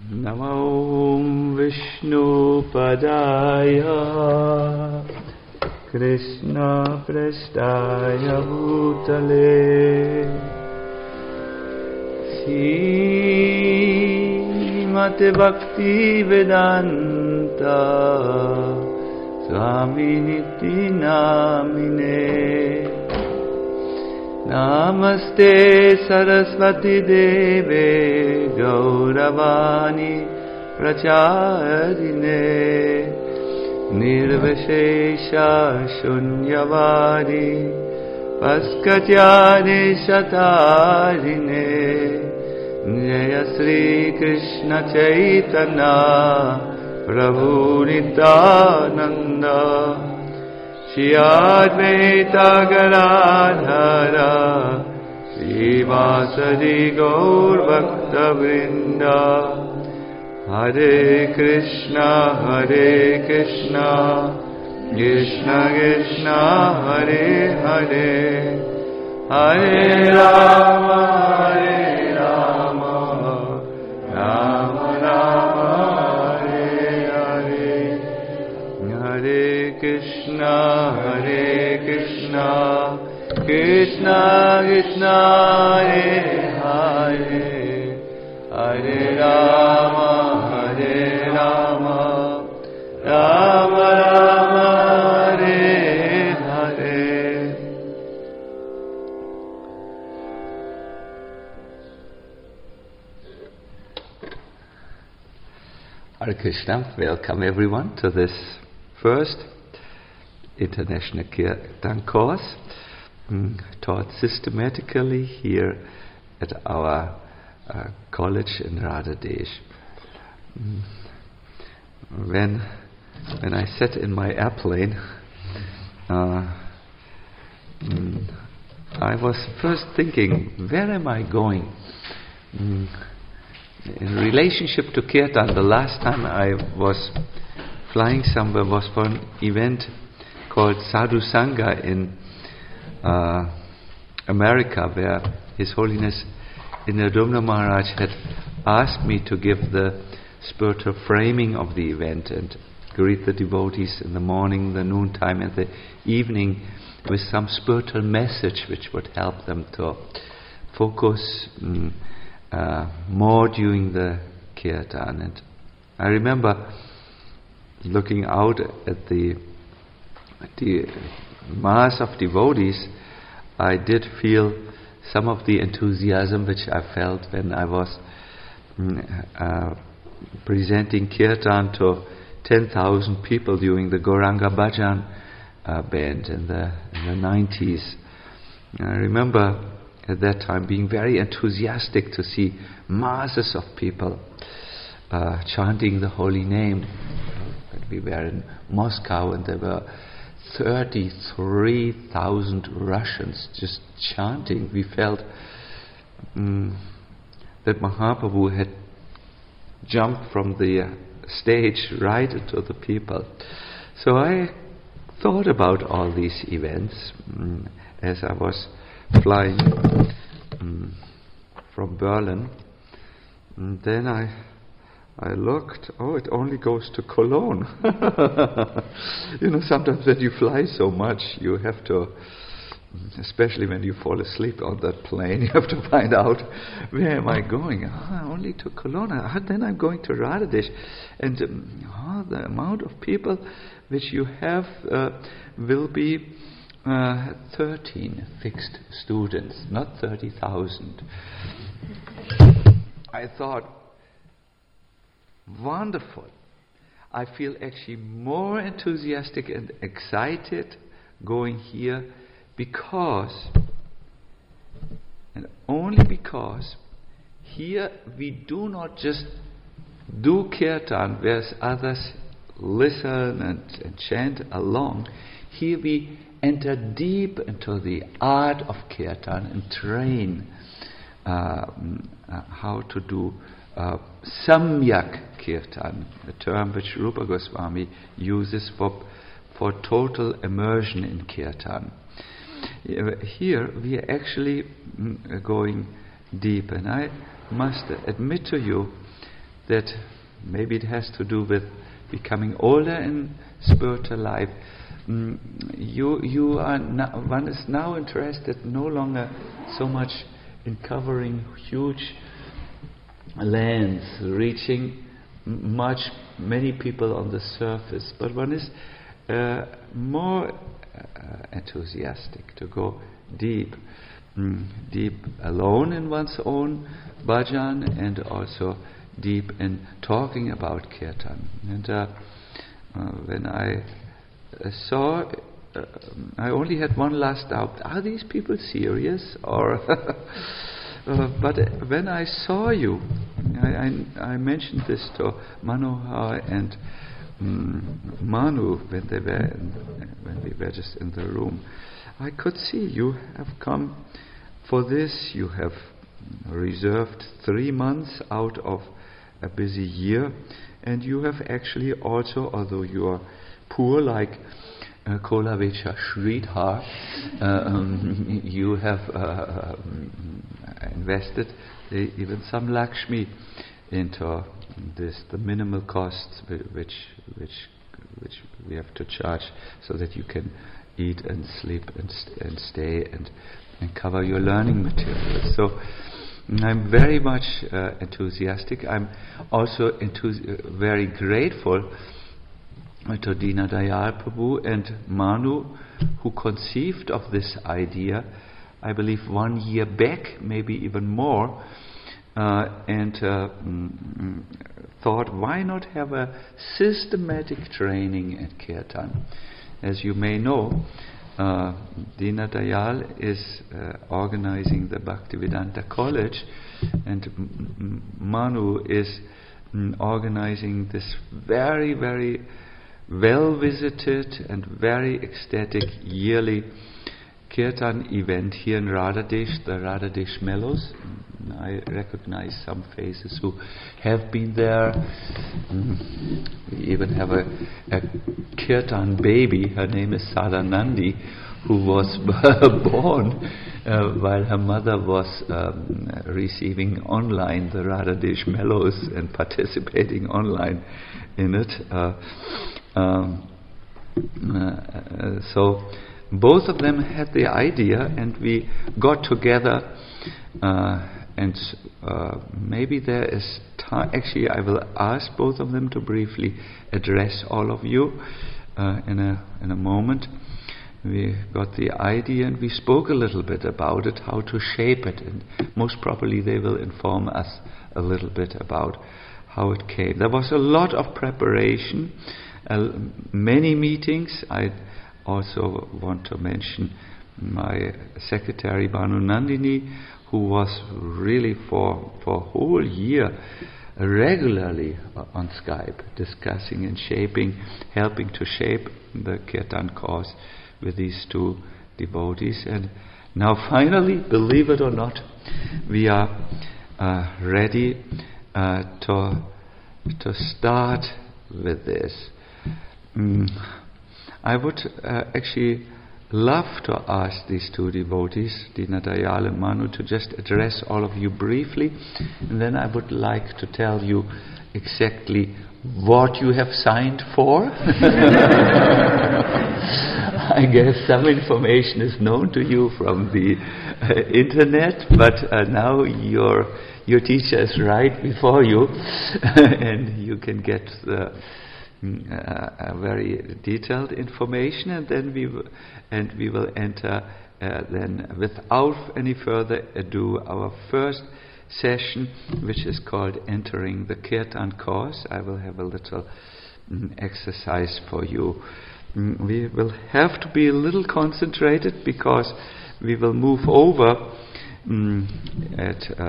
Namo Vishnupadaya Krishna Prasthaya Bhutale Srimate Bhakti Vedanta Swaminiti Namine Namaste Saraswati Deve Gauravani Pracharine Nirvishesha Shunyavadi Paskatyane Shatarine Jaya Sri Krishna Chaitanya Prabhu Nityananda Shri Advaita Gadadhara Srivasadi Gaur Bhakta Vrinda Hare Krishna Krishna Krishna Hare Hare Hare Rama Rama Rama Hare Hare Hare Krishna Krishna Krishna Hare Hare Hare Rama Rama Rama Hare Hare. Hare Krishna, welcome everyone to this first International Kirtan course taught systematically here at our college in Radhadesh. When I sat in my airplane, I was first thinking, where am I going? In relationship to Kirtan, the last time I was flying somewhere was for an event called Sadhu Sangha in America, where His Holiness Indradyumna Maharaj had asked me to give the spiritual framing of the event and greet the devotees in the morning, the noontime and the evening with some spiritual message which would help them to focus more during the Kirtan. And I remember looking out at the mass of devotees. I did feel some of the enthusiasm which I felt when I was presenting Kirtan to 10,000 people during the Gauranga Bhajan band in the 90s. I remember at that time being very enthusiastic to see masses of people chanting the holy name. We were in Moscow and there were 33,000 Russians just chanting. We felt that Mahaprabhu had jumped from the stage right into the people. So I thought about all these events as I was flying from Berlin. And then I looked, it only goes to Cologne. Sometimes when you fly so much, you have to, especially when you fall asleep on that plane, you have to find out, where am I going? Only to Cologne. Then I'm going to Radhadesh. And the amount of people which you have will be 13 fixed students, not 30,000. I thought, wonderful. I feel actually more enthusiastic and excited going here because, and only because, here we do not just do Kirtan where others listen and chant along. Here we enter deep into the art of Kirtan and train how to do Samyak Kirtan, a term which Rupa Goswami uses for total immersion in Kirtan. Here we are actually going deep, and I must admit to you that maybe it has to do with becoming older in spiritual life. You are one is now interested no longer so much in covering huge lands, reaching many people on the surface, but one is more enthusiastic to go deep alone in one's own bhajan, and also deep in talking about kirtan. And when I saw, I only had one last doubt: are these people serious? Or but when I saw you, I mentioned this to Manohar and Manu when we were just in the room. I could see you have come for this. You have reserved 3 months out of a busy year, and you have actually also, although you are poor like Kolavecha Sridhar, you have invested even some Lakshmi into this, the minimal costs which we have to charge, so that you can eat and sleep and stay and cover your learning materials. So I'm very much enthusiastic. I'm also very grateful to Dina Dayal Prabhu and Manu, who conceived of this idea, I believe 1 year back, maybe even more, and thought, why not have a systematic training at Kirtan? As you may know, Dina Dayal is organizing the Bhaktivedanta College, and Manu is organizing this very, very well-visited and very ecstatic yearly Kirtan event here in Radhadesh, the Radhadesh Mellows. I recognize some faces who have been there. We even have a Kirtan baby. Her name is Sadanandi, who was born while her mother was receiving online the Radhadesh Mellows and participating online in it. So both of them had the idea, and we got together, and maybe there is time. Actually, I will ask both of them to briefly address all of you in a moment. We got the idea and we spoke a little bit about it, how to shape it, and most probably they will inform us a little bit about how it came. There was a lot of preparation, many meetings. I also want to mention my secretary Banu Nandini, who was really for a whole year regularly on Skype, discussing and helping to shape the Kirtan course with these two devotees. And now finally, believe it or not, we are ready to start with this. I would actually love to ask these two devotees, Dina Dayal and Manu, to just address all of you briefly, and then I would like to tell you exactly what you have signed for. I guess some information is known to you from the internet, but now your teacher is right before you, and you can get the very detailed information, and then we will enter then without any further ado our first session, which is called Entering the Kirtan Course. I will have a little exercise for you. We will have to be a little concentrated because we will move over at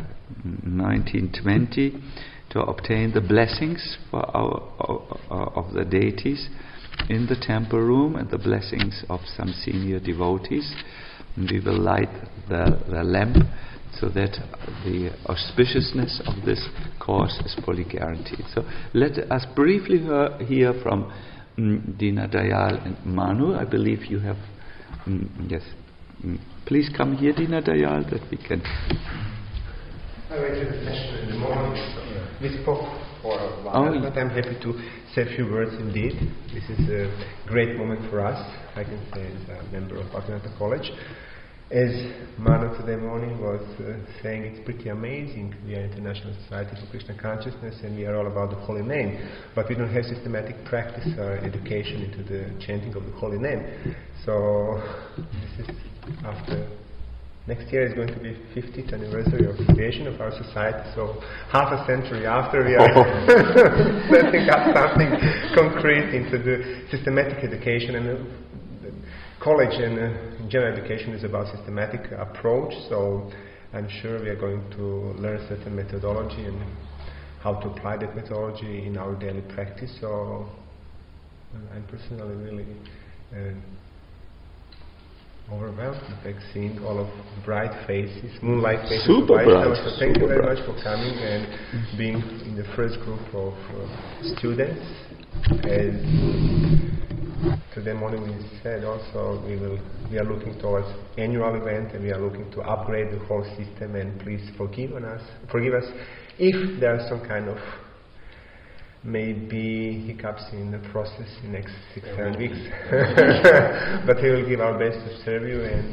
1920 to obtain the blessings for of the deities in the temple room, and the blessings of some senior devotees. And we will light the lamp so that the auspiciousness of this course is fully guaranteed. So let us briefly hear from Dina Dayal and Manu. I believe you have yes. Please come here, Dina Dayal, that we can. I went to the session in the morning. We spoke for a while, but I'm happy to say a few words indeed. This is a great moment for us, I can say, as a member of Bhaktivedanta College. As Manu today morning was saying, it's pretty amazing. We are International Society for Krishna Consciousness and we are all about the Holy Name, but we don't have systematic practice or education into the chanting of the Holy Name. So this is after next year is going to be 50th anniversary of creation of our society, so half a century after we are setting up something concrete into the systematic education. And college and general education is about systematic approach, so I'm sure we are going to learn certain methodology and how to apply that methodology in our daily practice. So I'm personally really overwhelmed, in fact, seeing all of bright faces, moonlight faces. Super bright. So thank you very much for coming and being in the first group of students. As today morning we said also, we are looking towards annual event and we are looking to upgrade the whole system, and please forgive us if there are some kind of maybe hiccups in the process in the next 6-7 weeks. But we will give our best to serve you, and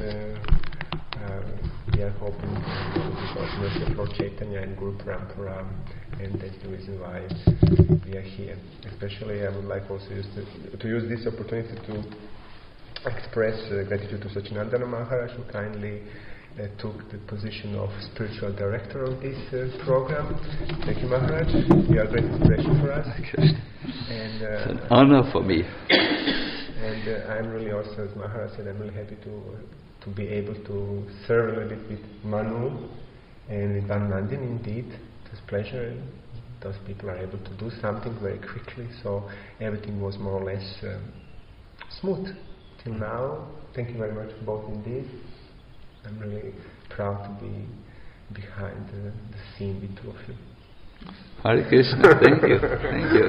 we are hoping to mercy for Chaitanya and Guru Parampara, and that's the reason why we are here. Especially I would like also to use this opportunity to express gratitude to Sachinandana Maharaj, who kindly took the position of spiritual director of this program. Thank you, Maharaj. You are a great inspiration for us. And it's an honor for me. And I'm really also, as Maharaj said, I'm really happy to be able to serve a little bit with Manu and with Anandin. Indeed, it was a pleasure. Those people are able to do something very quickly, so everything was more or less smooth till now. Thank you very much both indeed. I'm really proud to be behind the scene with two of you. Hare Krishna, thank you, thank you.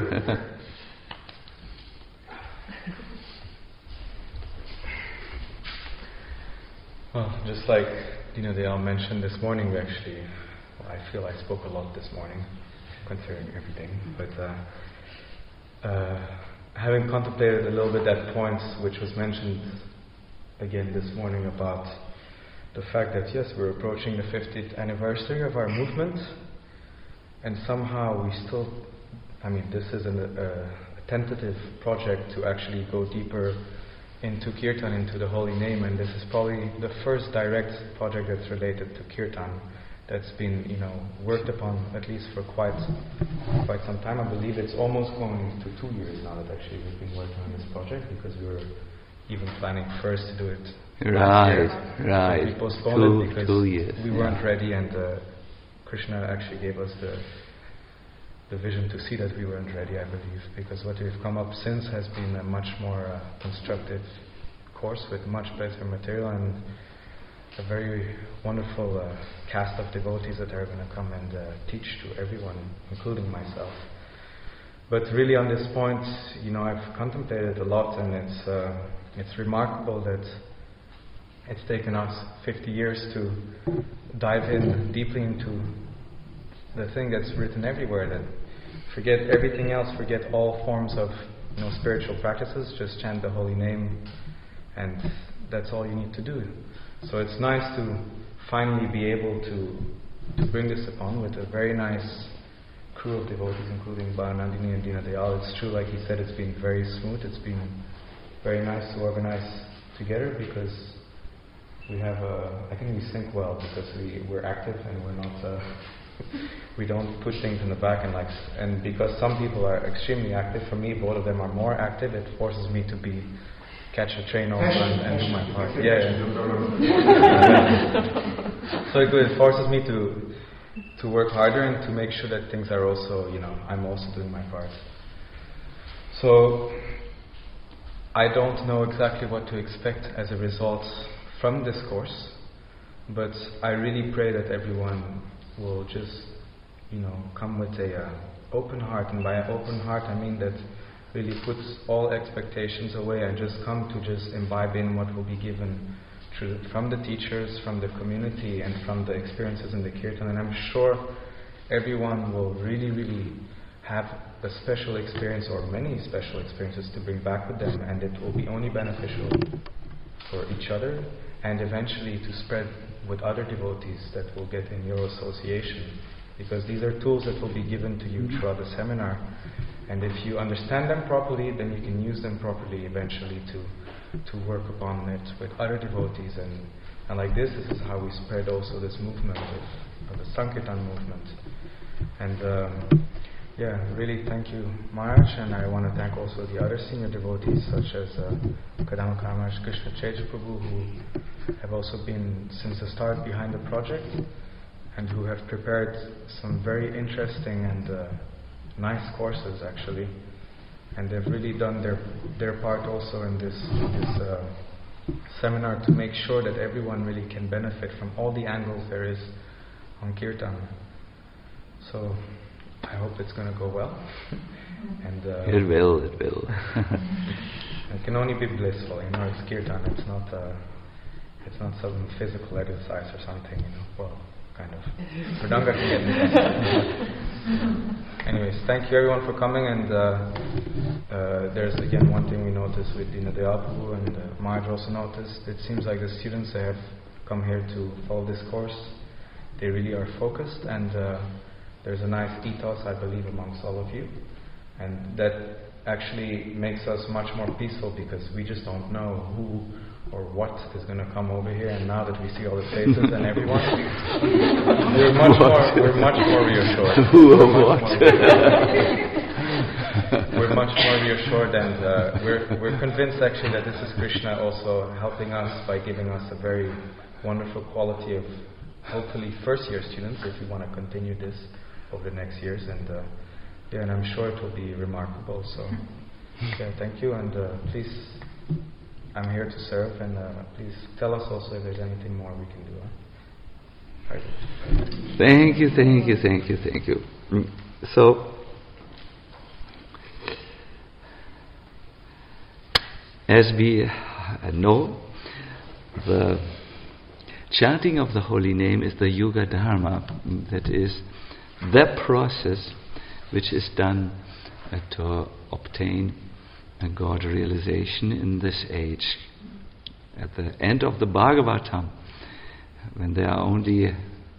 Well, just like Dayal mentioned this morning, I feel I spoke a lot this morning concerning everything, but having contemplated a little bit that point which was mentioned again this morning about the fact that yes, we're approaching the 50th anniversary of our movement, and somehow we still, this is a tentative project to actually go deeper into Kirtan, into the Holy Name, and this is probably the first direct project that's related to Kirtan that's been, worked upon at least for quite some time. I believe it's almost going to 2 years now that actually we've been working on this project, because we were even planning first to do it. Right. We postponed it because 2 years. We weren't ready, and Krishna actually gave us the vision to see that we weren't ready, I believe, because what we've come up since has been a much more constructive course with much better material and a very wonderful cast of devotees that are going to come and teach to everyone, including myself. But really on this point, I've contemplated a lot, and it's remarkable that it's taken us 50 years to dive in deeply into the thing that's written everywhere, that forget everything else, forget all forms of spiritual practices, just chant the Holy Name, and that's all you need to do. So it's nice to finally be able to bring this upon with a very nice crew of devotees, including Bharanandini and Dinadayal. It's true, like he said, it's been very smooth, it's been very nice to organize together, because we have I think we sync well, because we're active and we're not we don't put things in the back, and because some people are extremely active. For me, both of them are more active. It forces me to catch a train over and do my part. So it forces me to work harder and to make sure that things are also, I'm also doing my part. So I don't know exactly what to expect as a result from this course, but I really pray that everyone will just, come with a open heart, and by open heart I mean that really puts all expectations away and just come to just imbibe in what will be given from the teachers, from the community, and from the experiences in the Kirtan. And I'm sure everyone will really, really have a special experience or many special experiences to bring back with them, and it will be only beneficial for each other and eventually to spread with other devotees that will get in your association, because these are tools that will be given to you throughout the seminar, and if you understand them properly, then you can use them properly eventually to work upon it with other devotees, and like this is how we spread also this movement of the Sankirtan movement. And really thank you, Maharaj, and I want to thank also the other senior devotees such as Kadamba Maharaj, Krishna Chaitanya Prabhu, who have also been since the start behind the project and who have prepared some very interesting and nice courses actually, and they've really done their part also in this seminar to make sure that everyone really can benefit from all the angles there is on Kirtan. So I hope it's going to go well. And it will. It can only be blissful, it's Kirtan, it's not some physical exercise or something, well, kind of. Mridanga can get Anyways, thank you everyone for coming, and there's again one thing we noticed with Dinadayal Prabhu, and Maharaj also noticed, it seems like the students that have come here to follow this course, they really are focused, and there's a nice ethos, I believe, amongst all of you, and that actually makes us much more peaceful, because we just don't know who or what is going to come over here, and now that we see all the faces and everyone, we're much more reassured. Who or what? We're much more reassured, and we're convinced actually that this is Krishna also helping us by giving us a very wonderful quality of hopefully first year students, if we want to continue this over the next years, and I'm sure it will be remarkable. So thank you, and please, I'm here to serve, and please tell us also if there's anything more we can do. Thank you. So, as we know, the chanting of the holy name is the Yuga Dharma, that is the process which is done to obtain a God realization in this age. At the end of the Bhagavatam, when there are only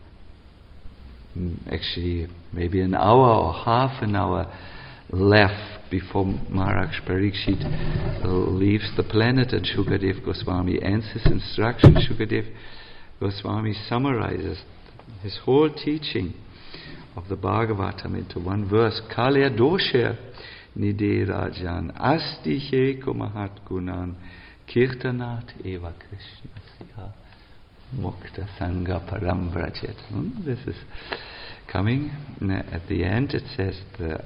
actually maybe an hour or half an hour left before Maharaj Parikshit leaves the planet and Shukadev Goswami ends his instruction, Shukadev Goswami summarizes his whole teaching of the Bhagavatam into one verse: Kalya dosher nide rajan asti heko mahat gunan kirtanat eva krishnasya mukta sangha parambrajet. This is coming at the end. It says the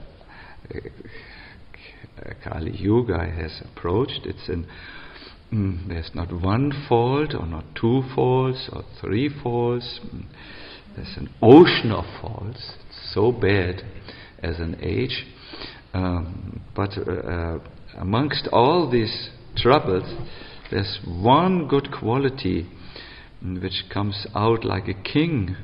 Kali Yuga has approached. It's in there's not one fault, or not two faults, or three faults. There's an ocean of faults. It's so bad as an age. But amongst all these troubles, there's one good quality which comes out like a king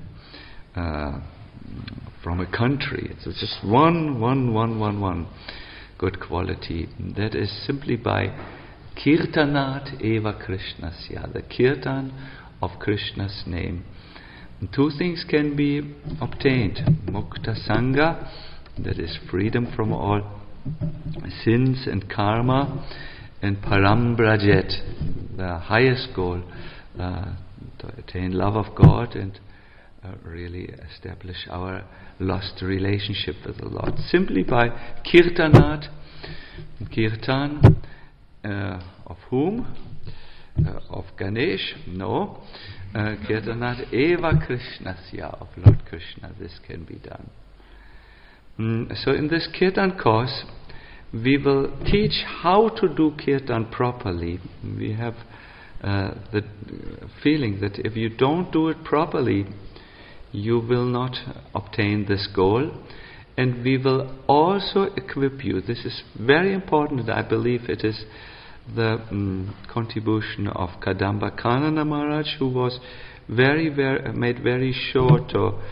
from a country. It's just one good quality. That is simply by Kirtanat eva Krishnasya, the Kirtan of Krishna's name. And two things can be obtained: Mukta Sangha, that is freedom from all sins and karma, and Parambrajet, the highest goal, to attain love of God and really establish our lost relationship with the Lord. Simply by Kirtanat, Kirtan of whom? Of Ganesh? No. Kirtanat eva Krishnasya, of Lord Krishna. This can be done. So in this Kirtan course, we will teach how to do Kirtan properly. We have the feeling that if you don't do it properly, you will not obtain this goal. And we will also equip you. This is very important. I believe it is the contribution of Kadamba Kanana Maharaj, who was made very sure to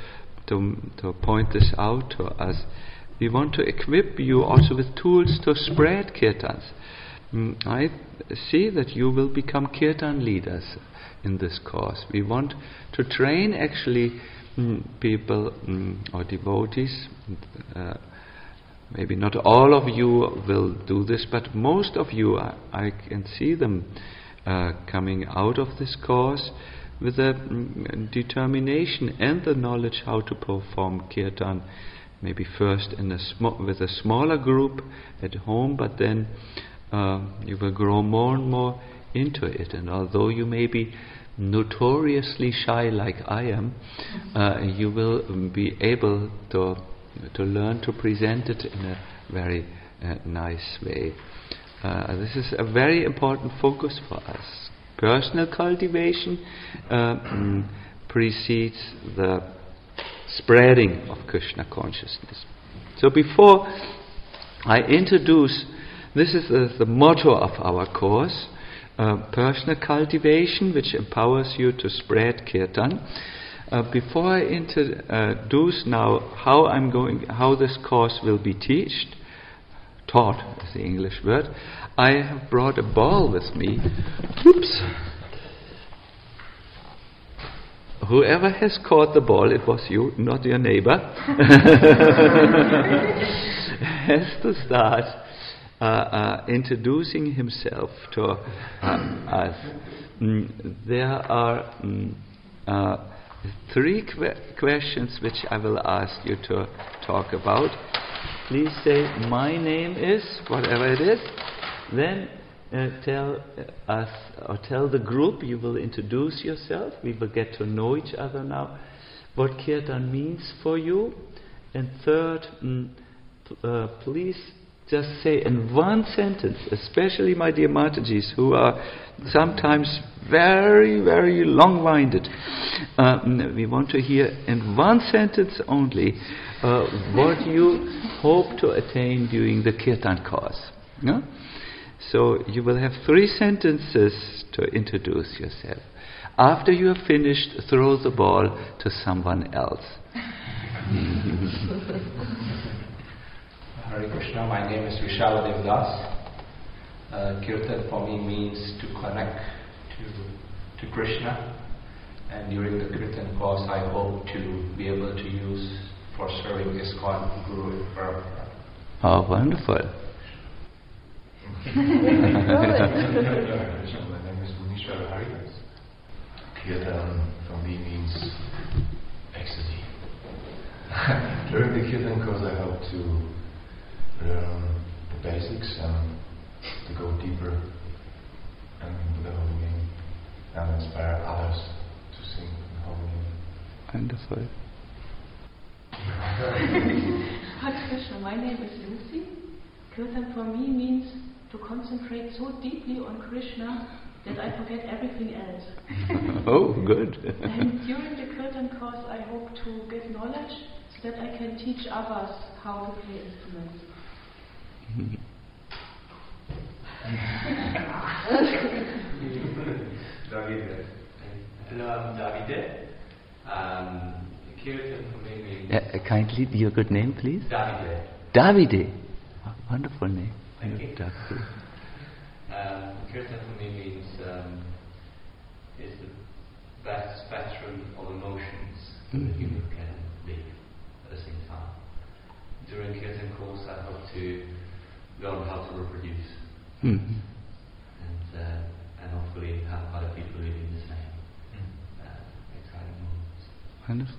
to point this out to us. We want to equip you also with tools to spread kirtans. I see that you will become kirtan leaders in this course. We want to train actually people or devotees. Maybe not all of you will do this, but most of you, I can see them coming out of this course with a determination and the knowledge how to perform kirtan. Maybe first in with a smaller group at home, but then you will grow more and more into it. And although you may be notoriously shy like I am, you will be able to learn to present it in a very nice way. This is a very important focus for us. Personal cultivation precedes the spreading of Krishna consciousness. So before I introduce, this is the motto of our course, personal cultivation, which empowers you to spread kirtan. Before I introduce now how this course will be taught is the English word, I have brought a ball with me. Oops. Whoever has caught the ball, it was you, not your neighbor, has to start introducing himself to us. There are three questions which I will ask you to talk about. Please say, my name is, whatever it is. Then tell us, or tell the group, you will introduce yourself. We will get to know each other now. What kirtan means for you. And third, please just say in one sentence, especially my dear Matajis, who are sometimes very, very long-winded. We want to hear in one sentence only what you hope to attain during the kirtan course. No? So you will have 3 sentences to introduce yourself. After you have finished, throw the ball to someone else. Hare Krishna, my name is Vishal Devdas. Kirtan for me means to connect to Krishna, and during the Kirtan course I hope to be able to use for serving ISKCON Guru and Prabhupada. Oh, wonderful. My name is Munishwar Haridas. Kirtan for me means ecstasy. During the Kirtan course I hope to learn the basics and to go deeper and into the holy name and inspire others to sing the holy name. Wonderful. Hare Krishna, my name is Lucy. Kirtan for me means to concentrate so deeply on Krishna that I forget everything else. Oh, good. And during the Kirtan course I hope to get knowledge so that I can teach others how to play instruments. Davide. Hello, I'm Davide. Kirtan for me means... Kindly, your good name, please? Davide. Davide. Oh, wonderful name. Thank you. Davide. Kirtan for me means is the vast spectrum of emotions that a human can live at the same time. During Kirtan course I hope to learn how to reproduce and hopefully have other people living the same exciting moments. Wonderful.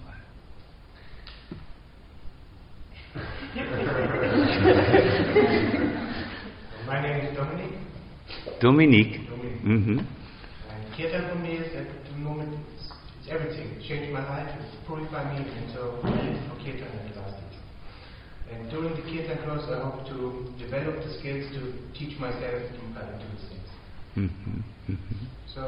My name is Dominic. Dominique. And Kirtan for me is at the moment it's everything. It changed my life, it purified me, and so I live for Kirtan at last. And during the Kirtan course I hope to develop the skills to teach myself to do these things. So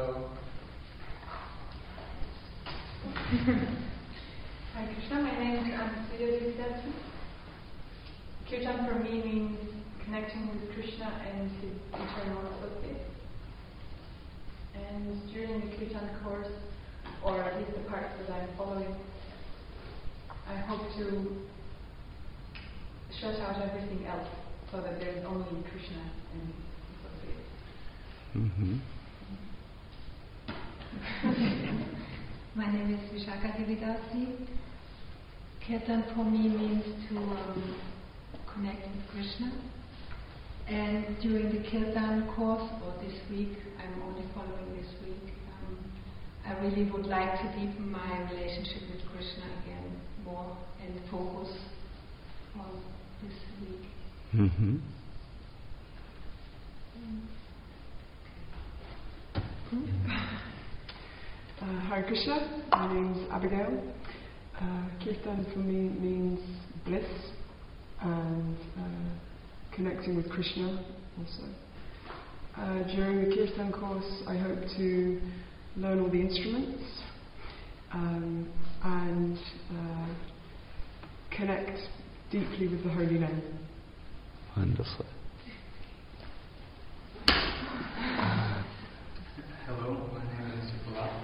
Hare Krishna, my name is Anastasia Devdasi. Kirtan for me means connecting with Krishna and his eternal associates. And during the Kirtan course, or at least the parts that I'm following, I I hope to shut out everything else so that there's only Krishna and associates. Mm-hmm. My name is Vishaka Devidasi. Kirtan for me means to connect with Krishna. And during the Kirtan course, or this week, I'm only following this week, I really would like to deepen my relationship with Krishna again more and focus on this week. Mm-hmm. Hare Krishna, my name is Abigail. Kirtan for me means bliss and connecting with Krishna also. During the Kirtan course I hope to learn all the instruments and connect deeply with the holy name. Wonderful. Hello, my name is Vlad.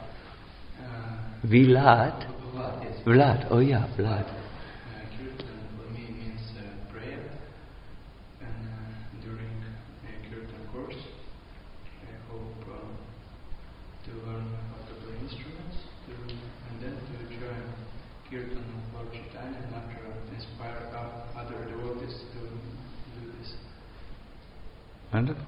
Vlad? Vlad, yes. Vlad, oh yeah, Vlad. Kirtan for me means prayer. And during a Kirtan course, I hope to learn how to play instruments, and then to join Kirtan of Lord Chaitanya and after inspire other devotees to do this. Wonderful.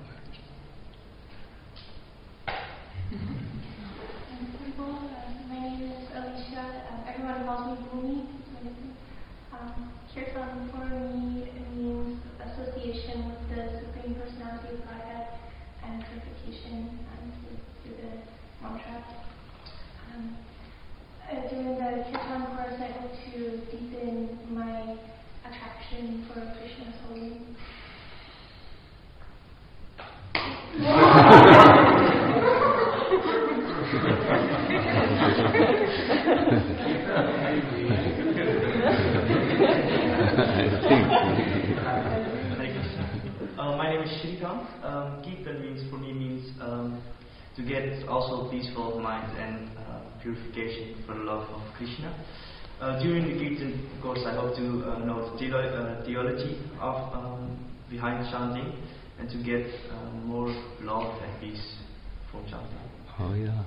My name is Alicia. Everyone calls me Bhumi. Kirtan for me means association with the Supreme Personality of Godhead and purification through the mantra. During the Kirtan course, I hope to deepen my attraction for Krishna's holy name. My name is Shrikant. Kirtan means to get also peaceful mind and purification for the love of Krishna. During the Kirtan course, I hope to know the theology of behind chanting and to get more love and peace from chanting. Oh yeah.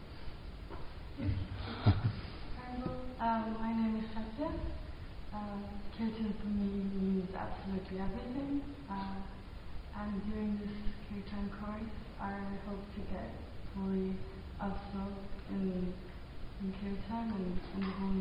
My name is Katya. Kirtan for me means absolutely everything. And during this Kirtan course, I hope to get fully also in Kirtan and in the whole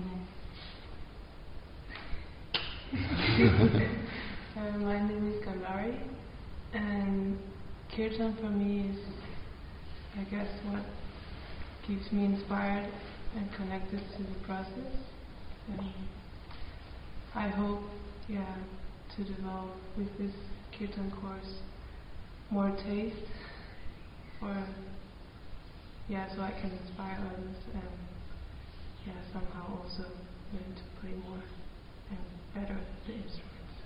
name. My name is Galari, and Kirtan for me is, I guess, what keeps me inspired and connected to the process. And I hope, to develop with this Kirtan course more taste, or so I can inspire others and somehow also learn to play more and better the instruments.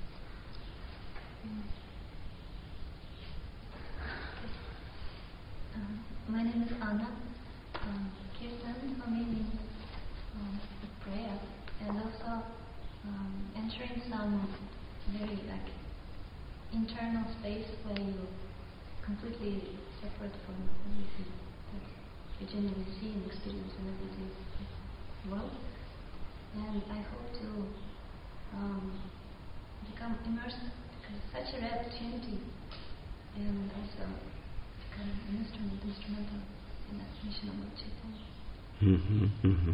My name is Anna. Kirtan for me means prayer and also entering some very internal space where you completely separate from everything that you generally see and experience in everyday world. And I hope to become immersed because it's such a rare opportunity, and also become an instrumental in that mission of Lord Chaitanya. Mm-hmm, mm-hmm.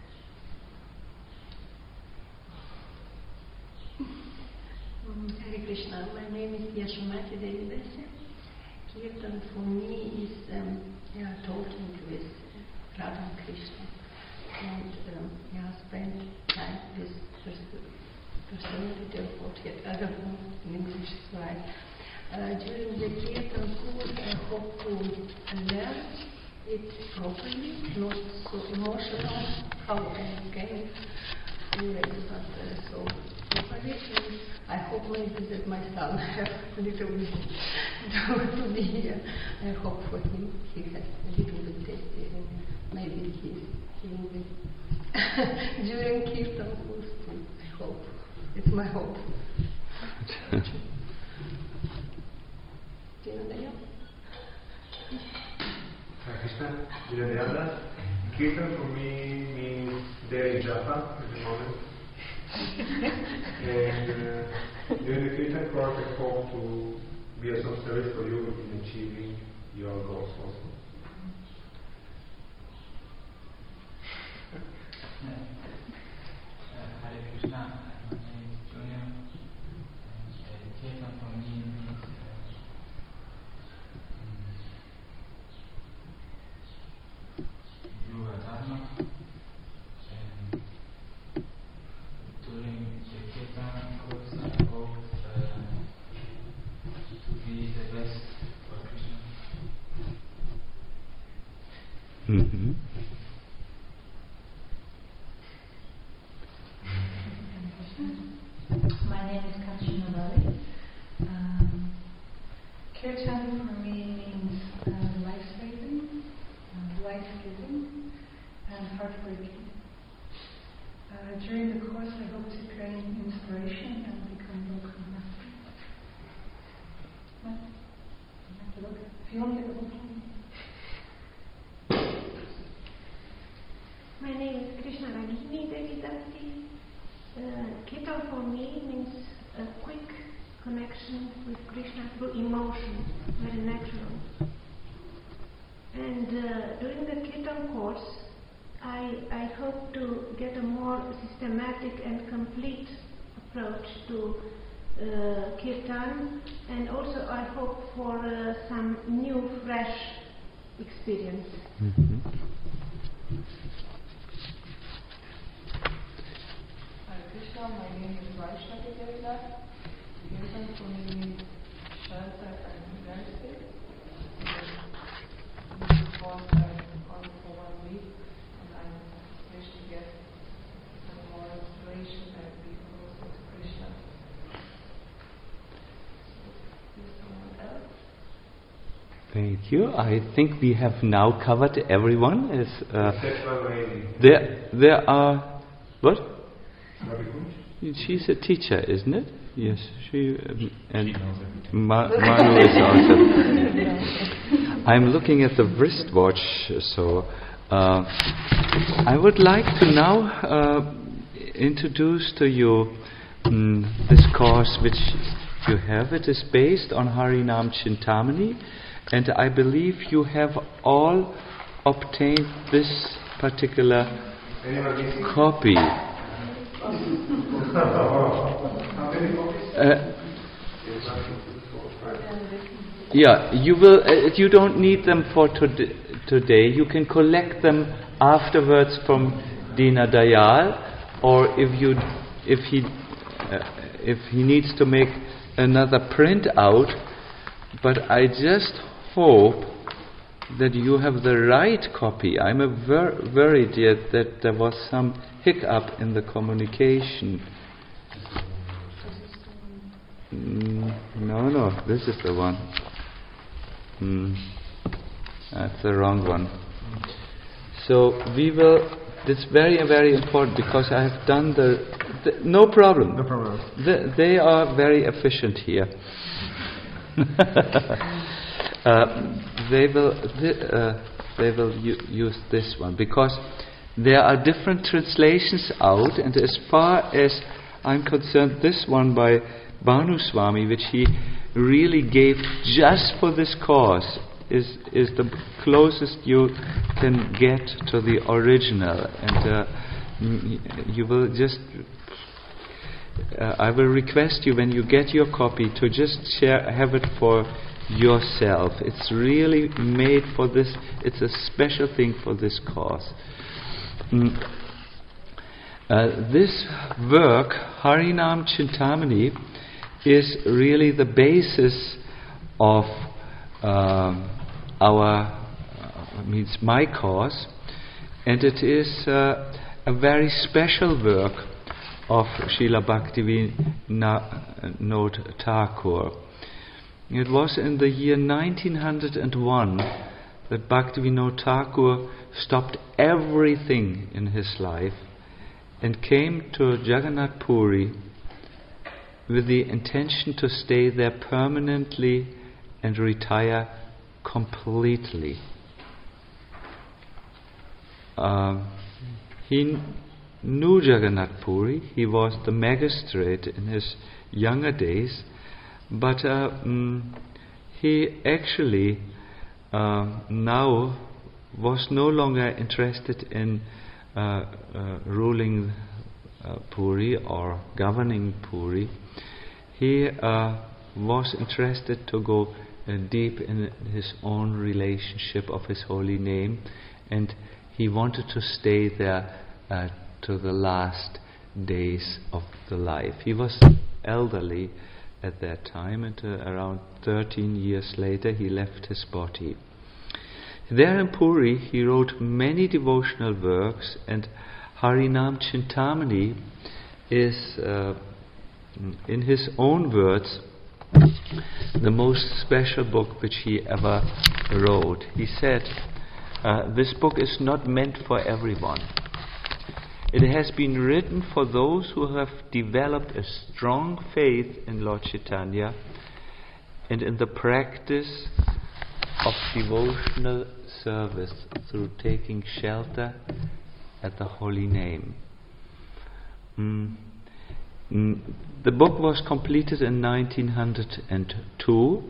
Hare Krishna. My name is Yashomati Devidasi. Kirtan for me is talking with Radha Krishna and spend time with personality of what I don't know in English is right. During the Kirtan course I hope to learn it properly, not so emotional how I can feel it, but so I hope maybe that my son has a little bit to be here. I hope for him he has a little bit tasty and maybe he's feeling it during Kirtan course too. I hope. It's my hope. Dinadaya? Krishna, Dinadaya. Kirtan for me means daily japa at the moment. And during the Kirtan course I hope to be of some service for you in achieving your goals also. Hare Krishna, my name is Junior. Kirtan for me means Yoga Dharma. During the Kirtan course, I hope to be the best for Krishna. Mm-hmm. My name is Katrina Valley. Kirtan for me means life-saving, life-giving, and heartbreaking. During the course, I hope to gain inspiration and become local master. If you want to look My name is Krishna Ragini Devi Dasi. Kirtan for me means a quick connection with Krishna through emotion, very natural. And during the Kirtan course, I hope to get a more systematic and complete approach to Kirtan, and also I hope for some new, fresh experience. Mm-hmm. Hare Krishna, my name is Vaishnavi Devidas. Kirtan for me means shelter and mercy. This course I'm on for 1 week, and I wish to get some more inspiration and be closer to Krishna. Is someone else? Thank you. I think we have now covered everyone. There are what? She's a teacher, isn't it? Yes, she and Manu is also. I'm looking at the wristwatch, so I would like to now introduce to you this course which you have. It is based on Harinam Chintamani, and I believe you have all obtained this particular copy. Yeah, you will. You don't need them for today. You can collect them afterwards from Dina Dayal, or if he needs to make another print out. But I just hope that you have the right copy. I'm worried yet that there was some hiccup in the communication. No, this is the one. That's the wrong one. So we will. It's very, very important because I have done no problem. No problem. They are very efficient here. They will use this one because there are different translations out, and as far as I'm concerned, this one by Bhanu Swami, which he really gave just for this course, is the closest you can get to the original, and you will just. I will request you when you get your copy to just have it for yourself. It's really made for this. It's a special thing for this course. This work, Harinam Chintamani, is really the basis of my course, and it is a very special work of Srila Bhaktivinoda Thakur. It was in the year 1901 that Bhaktivinoda Thakur stopped everything in his life and came to Jagannath Puri with the intention to stay there permanently and retire completely. He knew Jagannath Puri. He was the magistrate in his younger days, but he actually now was no longer interested in ruling Puri or governing Puri. He was interested to go deep in his own relationship of his holy name, and he wanted to stay there to the last days of the life. He was elderly at that time, and around 13 years later he left his body. There in Puri he wrote many devotional works, and Harinam Chintamani is, in his own words, the most special book which he ever wrote. He said, this book is not meant for everyone. It has been written for those who have developed a strong faith in Lord Chaitanya and in the practice of devotional service through taking shelter at the holy name. The book was completed in 1902.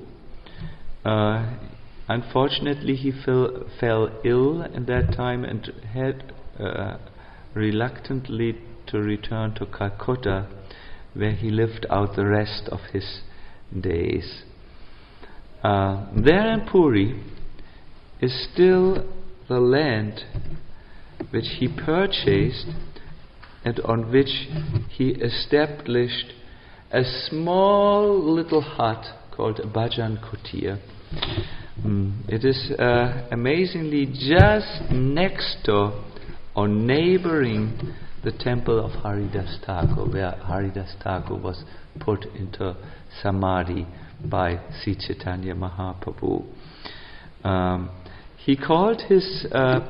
Unfortunately, he fell ill in that time and had reluctantly to return to Calcutta, where he lived out the rest of his days. There in Puri is still the land which he purchased and on which he established a small little hut called a Bhajan Kutir. It is amazingly just next to or neighboring the temple of Haridas Thakur, where Haridas Thakur was put into Samadhi by Sri Chaitanya Mahaprabhu. He called his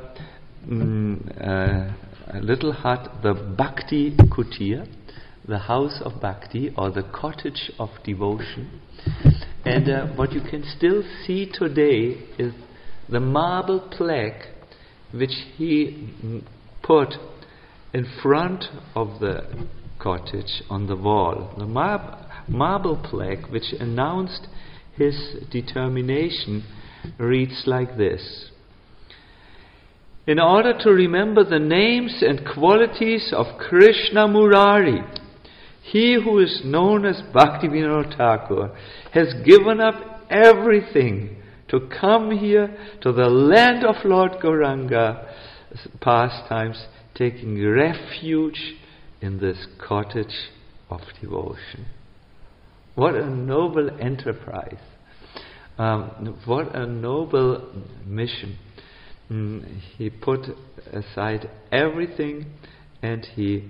little hut the Bhakti Kutir, the house of Bhakti, or the cottage of devotion. And what you can still see today is the marble plaque which he put in front of the cottage on the wall. The marble plaque which announced his determination reads like this: in order to remember the names and qualities of Krishna Murari, he who is known as Bhaktivinoda Thakur has given up everything to come here to the land of Lord Gauranga pastimes, taking refuge in this cottage of devotion. What a noble enterprise. What a noble mission. He put aside everything, and he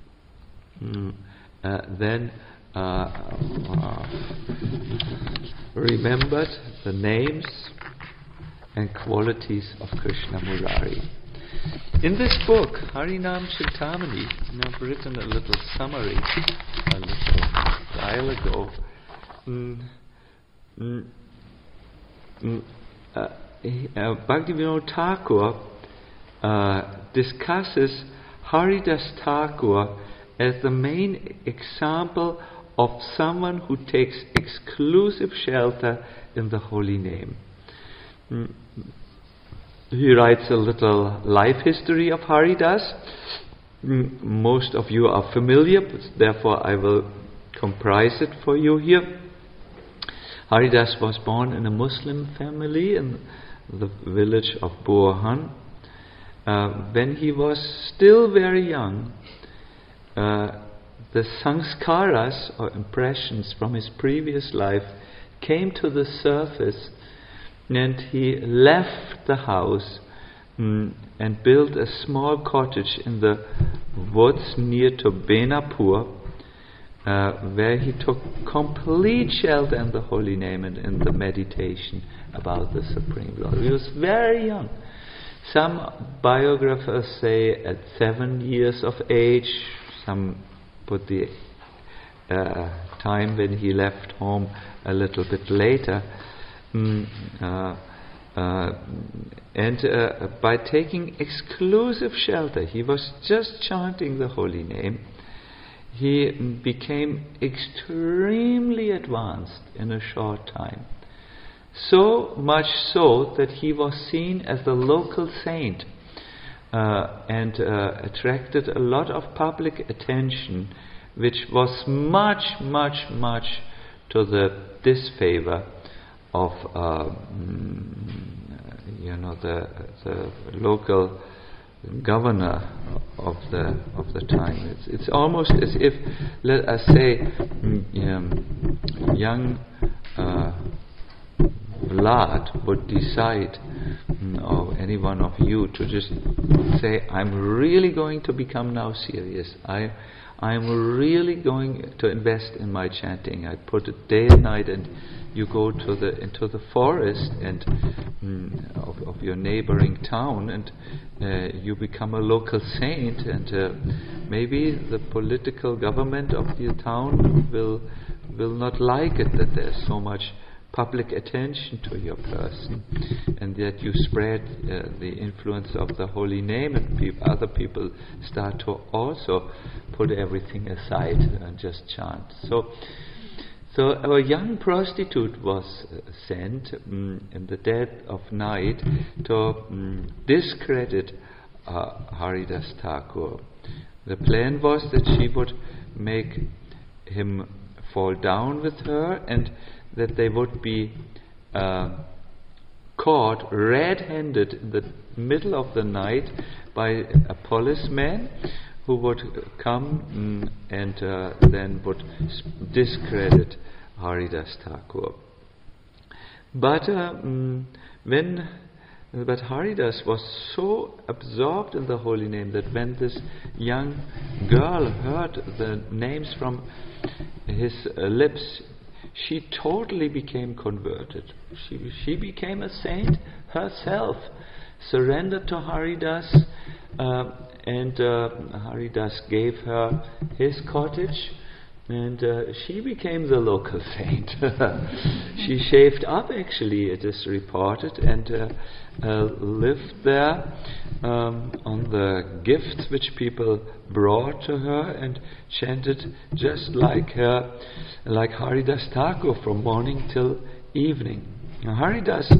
then remembered the names and qualities of Krishna Murari. In this book, Harinam Chintamani, I've written a little summary a little while ago. Bhaktivinoda Thakur discusses Haridas Thakur as the main example of someone who takes exclusive shelter in the holy name. He writes a little life history of Haridas. Most of you are familiar, but therefore I will comprise it for you here. Haridas was born in a Muslim family in the village of Borhan. When he was still very young, the sanskaras, or impressions from his previous life, came to the surface, and he left the house and built a small cottage in the woods near to Benapur, where he took complete shelter in the holy name and in the meditation about the Supreme Lord. He was very young. Some biographers say at 7 years of age. Some put the time when he left home a little bit later. And by taking exclusive shelter, he was just chanting the holy name. He became extremely advanced in a short time. So much so that he was seen as the local saint and attracted a lot of public attention, which was much to the disfavor of the local governor of the time. It's almost as if, let us say, young Vlad would decide, or any one of you, to just say, I'm really going to become now serious. I'm really going to invest in my chanting. I put it day and night, and you go into the forest and of your neighboring town, and you become a local saint, and maybe the political government of the town will not like it that there's so much public attention to your person, and that you spread the influence of the holy name, and other people start to also put everything aside and just chant. So a young prostitute was sent in the dead of night to discredit Haridas Thakur. The plan was that she would make him fall down with her, and that they would be caught red-handed in the middle of the night by a policeman who would come and then would discredit Haridas Thakur. But Haridas was so absorbed in the holy name that when this young girl heard the names from his lips, she totally became converted. She became a saint herself, surrendered to Haridas, and Haridas gave her his cottage, and she became the local saint. She shaved up, actually, it is reported, and lived there on the gifts which people brought to her, and chanted just like Haridas Thakur from morning till evening. Now, Haridas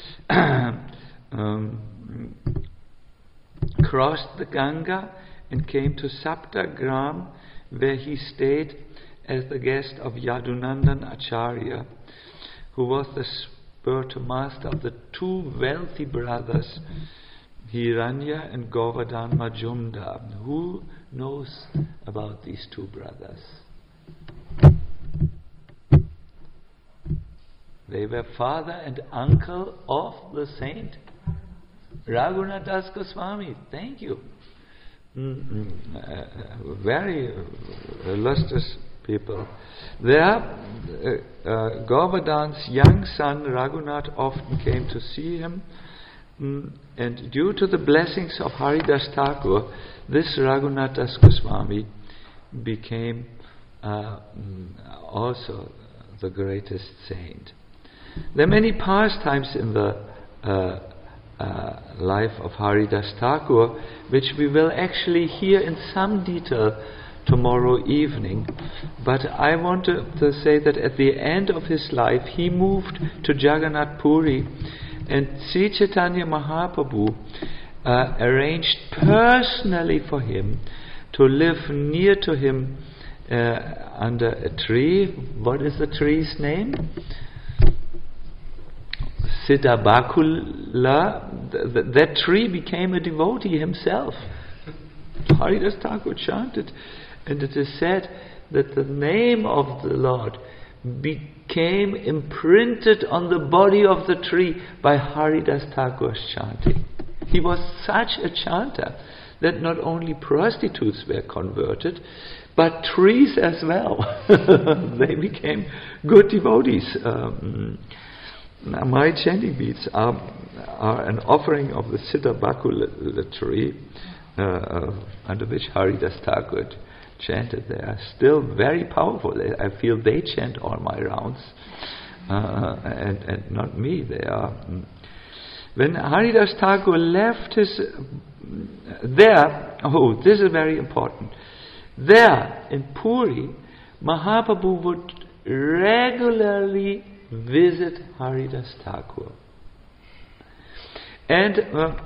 crossed the Ganga and came to Saptagram, where he stayed as the guest of Yadunandan Acharya, who was the spiritual master of the two wealthy brothers, Hiranya and Govardhan Majumdar. Who knows about these two brothers? They were father and uncle of the saint Raghunath Das Goswami. Thank you. Very illustrious people. There, Govardhan's young son Raghunath often came to see him, and due to the blessings of Haridas Thakur, this Raghunath Das Goswami became also the greatest saint. There are many pastimes in the life of Haridas Thakur, which we will actually hear in some detail tomorrow evening. But I want to say that at the end of his life, he moved to Jagannath Puri, and Sri Chaitanya Mahaprabhu arranged personally for him to live near to him under a tree. What is the tree's name? Siddhabakula. That tree became a devotee himself. Haridas Thakur chanted, and it is said that the name of the Lord became imprinted on the body of the tree by Haridas Thakur's chanting. He was such a chanter that not only prostitutes were converted, but trees as well. They became good devotees. My chanting beads are an offering of the Siddha Bakula tree, under which Haridas Thakur chanted. They are still very powerful. I feel they chant all my rounds, and not me. They are. When Haridas Thakur left his this is very important. There in Puri, Mahaprabhu would regularly visit Haridas Thakur, and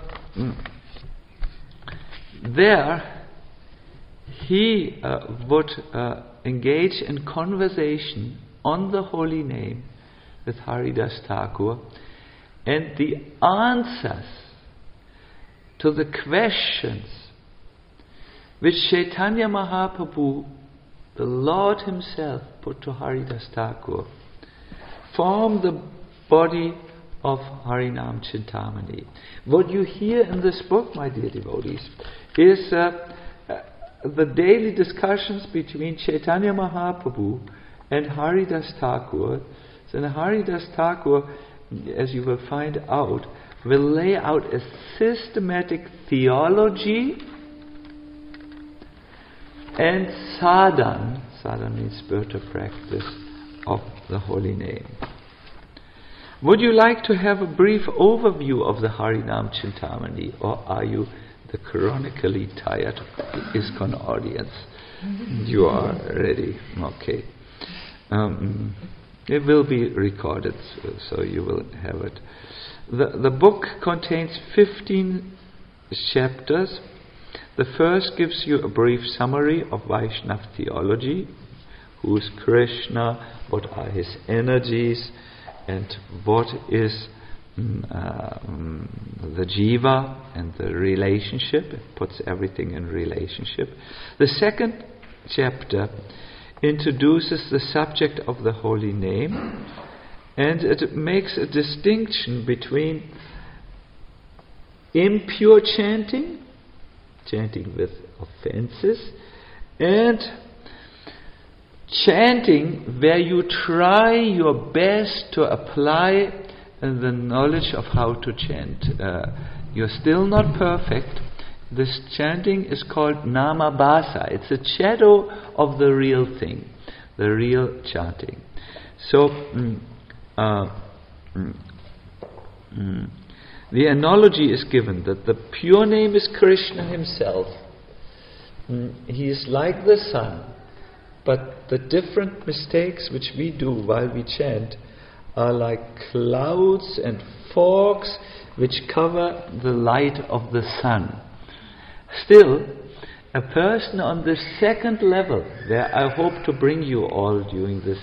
there he would engage in conversation on the holy name with Haridas Thakur, and the answers to the questions which Chaitanya Mahaprabhu, the Lord himself, put to Haridas Thakur, form the body of Harinam Chintamani. What you hear in this book, my dear devotees, is the daily discussions between Chaitanya Mahaprabhu and Haridas Thakur. So Haridas Thakur, as you will find out, will lay out a systematic theology and sadhana. Sadhana means spiritual practice of the holy name. Would you like to have a brief overview of the Harinam Chintamani, or are you the chronically tired ISKCON audience? You are ready. Okay. It will be recorded, so you will have it. The book contains 15 chapters. The first gives you a brief summary of Vaishnava theology. Who is Krishna? What are his energies? And what is the jiva and the relationship? It puts everything in relationship. The second chapter introduces the subject of the holy name, and it makes a distinction between impure chanting, chanting with offenses, and chanting where you try your best to apply the knowledge of how to chant. You're still not perfect. This chanting is called namabhasa. It's a shadow of the real thing, the real chanting. So the analogy is given that the pure name is Krishna himself. He is like the sun, but the different mistakes which we do while we chant are like clouds and fogs which cover the light of the sun. Still, a person on the second level, where I hope to bring you all during this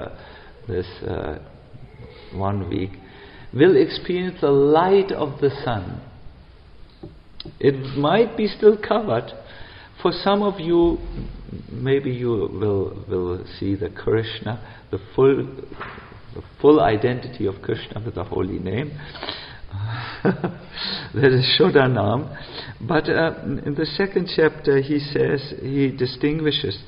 1 week, will experience the light of the sun. It might be still covered. For some of you, maybe you will see the Krishna, the full identity of Krishna with the holy name. That is Shodhanam. But in the second chapter, he distinguishes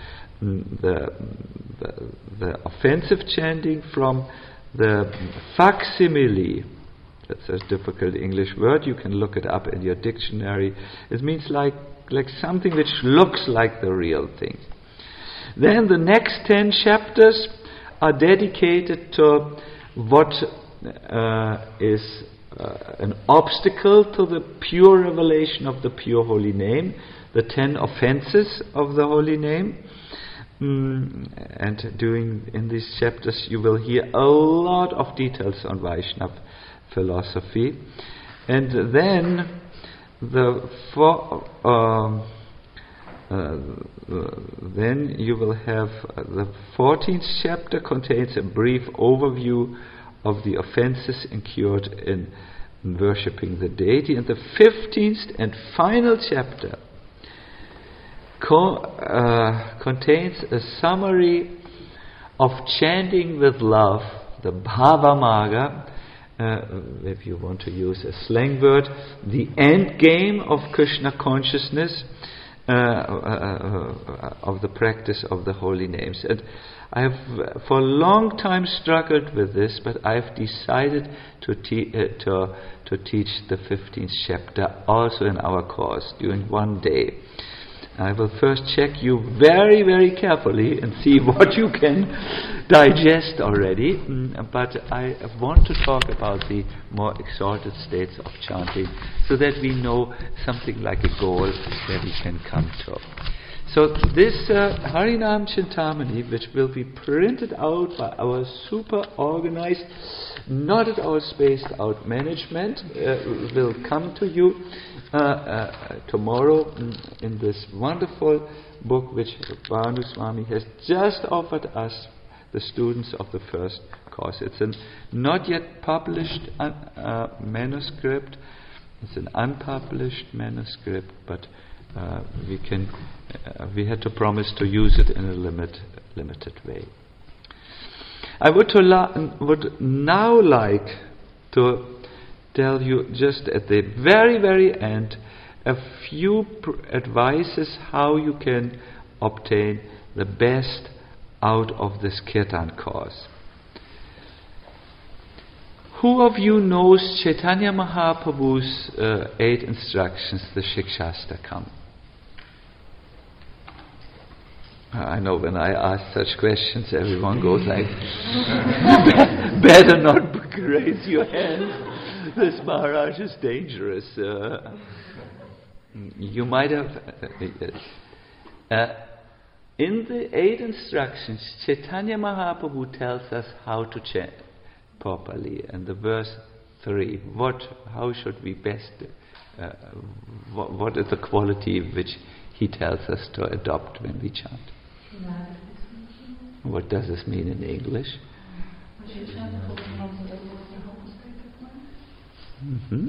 the offensive chanting from the facsimile. That's a difficult English word. You can look it up in your dictionary. It means like something which looks like the real thing. Then the next 10 chapters are dedicated to what is an obstacle to the pure revelation of the pure holy name, the 10 offenses of the holy name. And in these chapters you will hear a lot of details on Vaishnava philosophy. And then then you will have the 14th chapter contains a brief overview of the offenses incurred in worshipping the deity, and the 15th and final chapter contains a summary of chanting with love, the Bhavamaga, if you want to use a slang word, the end game of Krishna consciousness, of the practice of the holy names. And I have for a long time struggled with this, but I have decided to teach the 15th chapter also in our course during one day. I will first check you very, very carefully and see what you can digest already. But I want to talk about the more exalted states of chanting so that we know something like a goal where we can come to. So this Harinam Chintamani, which will be printed out by our super organized, not at all spaced out management, will come to you tomorrow in this wonderful book which Bhanu Swami has just offered us, the students of the first course. It's a not yet published manuscript. It's an unpublished manuscript, but we had to promise to use it in a limited way. I would now like to tell you just at the very, very end a few advices how you can obtain the best out of this Kirtan course. Who of you knows Chaitanya Mahaprabhu's 8 instructions, the Shikshastakam? I know when I ask such questions, everyone goes like, better not raise your hand. This Maharaj is dangerous. You might have... in the 8 instructions, Chaitanya Mahaprabhu tells us how to chant properly. And the verse 3, how should we best... what is the quality which he tells us to adopt when we chant? What does this mean in English? Mm-hmm.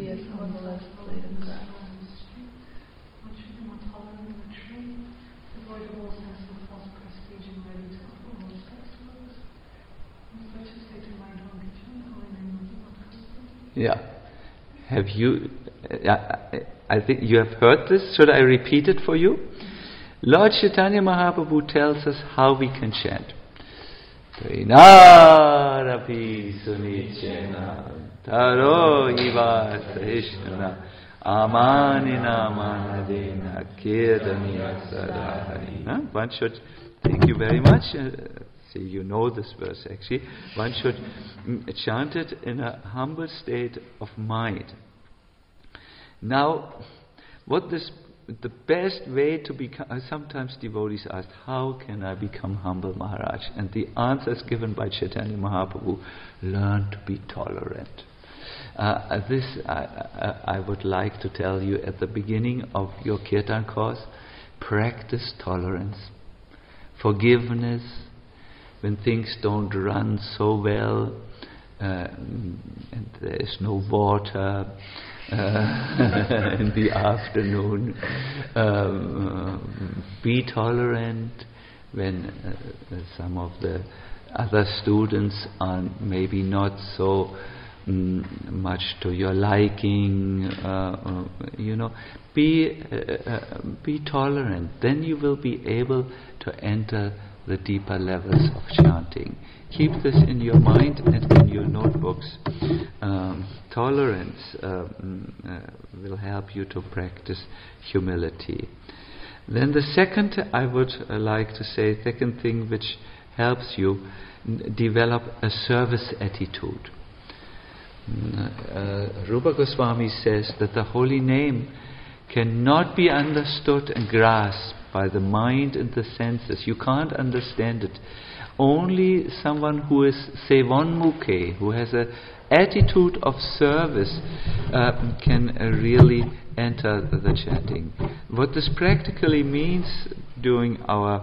Yeah. Have you... I think you have heard this. Should I repeat it for you? Lord Chaitanya Mahaprabhu tells us how we can chant. Trinarapi sunichena taro iva sahishna amanina manadena kirtaniya sadahari. One should, thank you very much, see you know this verse actually, one should chant it in a humble state of mind. Now, the best way to become, sometimes devotees ask, how can I become humble, Maharaj? And the answer is given by Chaitanya Mahaprabhu: learn to be tolerant. I would like to tell you at the beginning of your Kirtan course, practice tolerance, forgiveness, when things don't run so well, and there is no water, in the afternoon. Be tolerant when some of the other students are maybe not so much to your liking. Be tolerant. Then you will be able to enter the deeper levels of chanting. Keep this in your mind and in your notebooks. Tolerance will help you to practice humility. Then the second, I would like to say, second thing which helps you, develop a service attitude. Rupa Goswami says that the holy name cannot be understood and grasped by the mind and the senses. You can't understand it. Only someone who is sevonmukhe, who has an attitude of service, can really enter the chanting. What this practically means during our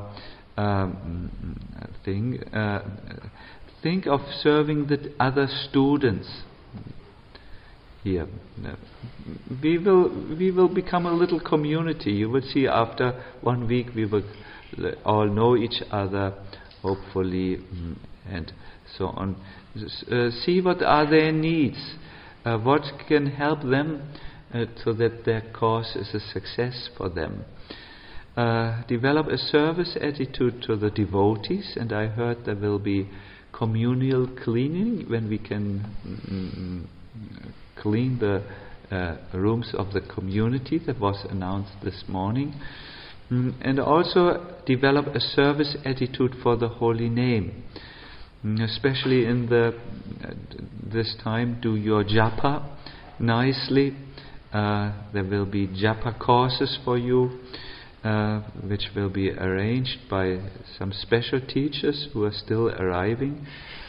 thing, think of serving the other students. Here, we will become a little community. You will see after 1 week we will all know each other, hopefully, and so on. See what are their needs, what can help them so that their cause is a success for them. Develop a service attitude to the devotees, and I heard there will be communal cleaning when we can clean the rooms of the community. That was announced this morning. And also develop a service attitude for the holy name. Especially in this time, do your japa nicely. There will be japa courses for you, which will be arranged by some special teachers who are still arriving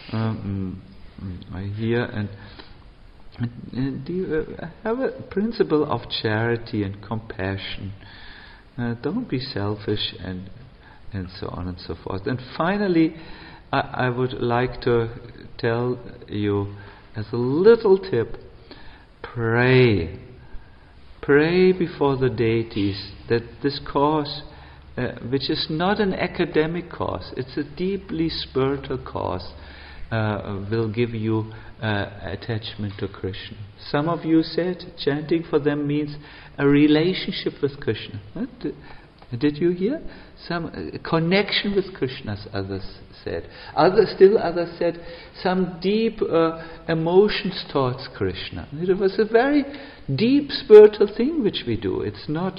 here. And have a principle of charity and compassion. Don't be selfish and so on and so forth. And finally, I would like to tell you as a little tip, pray. Pray before the deities that this course, which is not an academic course, it's a deeply spiritual course, will give you attachment to Krishna. Some of you said chanting for them means a relationship with Krishna. Did you hear? Some connection with Krishna, as others said. Others said some deep emotions towards Krishna. It was a very deep spiritual thing which we do. It's not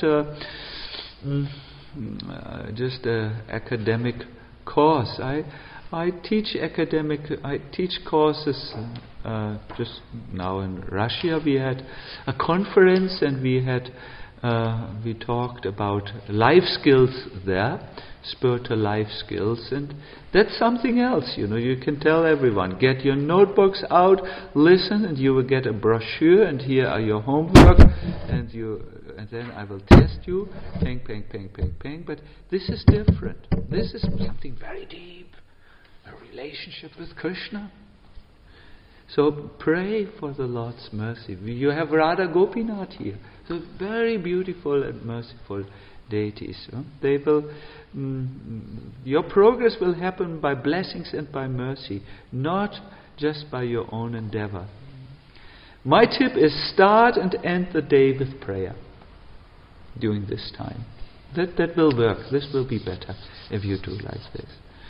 just an academic course. I teach courses. Just now in Russia we had a conference, and we talked about life skills there, spiritual life skills, and that's something else. You can tell everyone, get your notebooks out, listen, and you will get a brochure, and here are your homework, and then I will test you, ping, ping, ping, ping, ping. But this is different. This is something very deep, a relationship with Krishna. So pray for the Lord's mercy. You have Radha Gopinath here. So very beautiful and merciful deities. They will. Your progress will happen by blessings and by mercy, not just by your own endeavor. My tip is start and end the day with prayer during this time. That will work. This will be better if you do like this.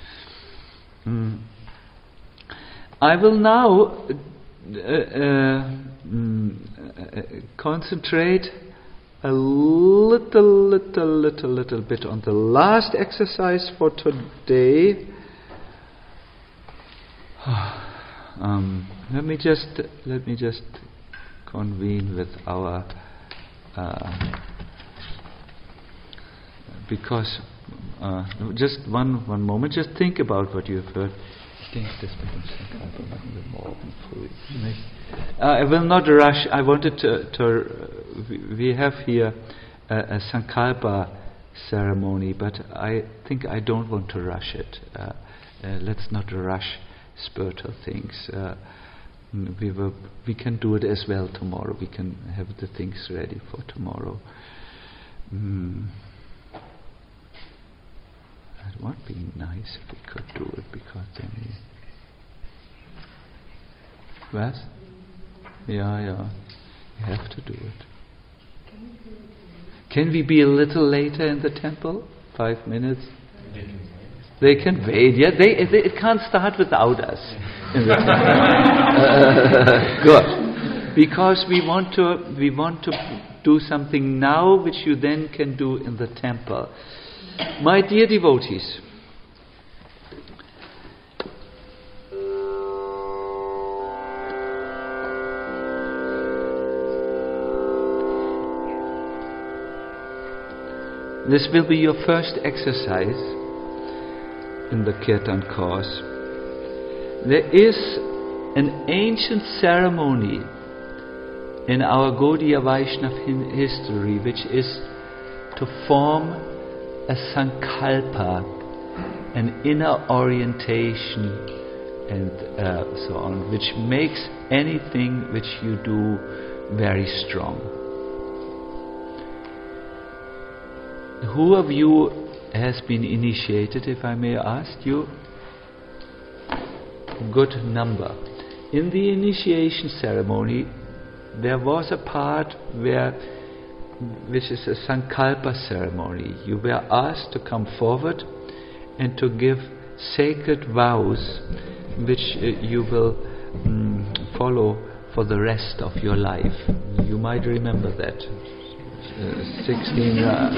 I will now concentrate a little bit on the last exercise for today. Let me just convene with our because just one moment. Just think about what you have heard. I will not rush. I wanted to we have here a Sankalpa ceremony, but I think I don't want to rush it. Let's not rush spiritual things. We can do it as well tomorrow. We can have the things ready for tomorrow. It would be nice if we could do it, because then What? Yeah. We have to do it. Can we be a little later in the temple? 5 minutes? They can wait. Yeah, it can't start without us in the temple. Good. Because we want to do something now which you then can do in the temple. My dear devotees, this will be your first exercise in the Kirtan course. There is an ancient ceremony in our Gaudiya Vaishnava history which is to form a sankalpa, an inner orientation and so on, which makes anything which you do very strong. Who of you has been initiated, if I may ask you? good number. In the initiation ceremony, there was a part which is a Sankalpa ceremony. You were asked to come forward and to give sacred vows which you will follow for the rest of your life. You might remember that. 16.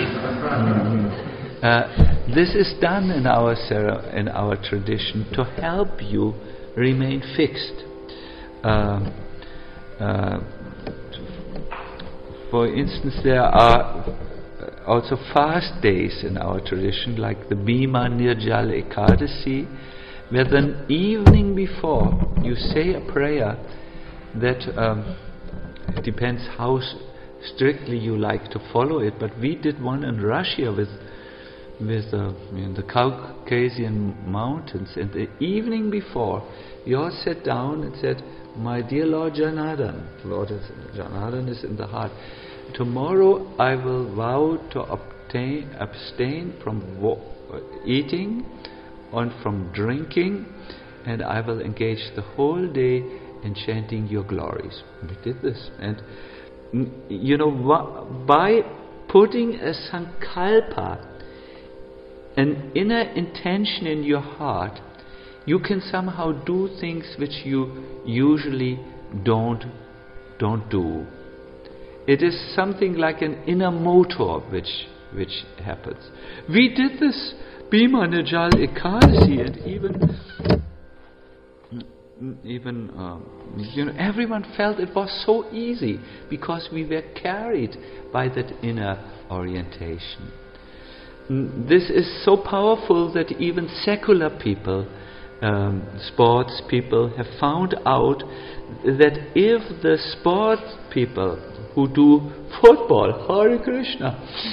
This is done in our tradition to help you remain fixed. For instance, there are also fast days in our tradition, like the Bhima Nirjala Ekadasi, where the evening before you say a prayer that it depends how strictly you like to follow it, but we did one in Russia with the Caucasian mountains, and the evening before we all sat down and said, "My dear Lord Janardhan," Lord Janardhan is in the heart, "tomorrow I will vow to abstain from eating and from drinking, and I will engage the whole day in chanting your glories." We did this, and by putting a sankalpa, an inner intention in your heart, you can somehow do things which you usually don't do. It is something like an inner motor which happens. We did this Bhima Nirjala Ekadasi, and even everyone felt it was so easy because we were carried by that inner orientation. This is so powerful that even secular people, sports people, have found out that if the sports people who do football, Hare Krishna,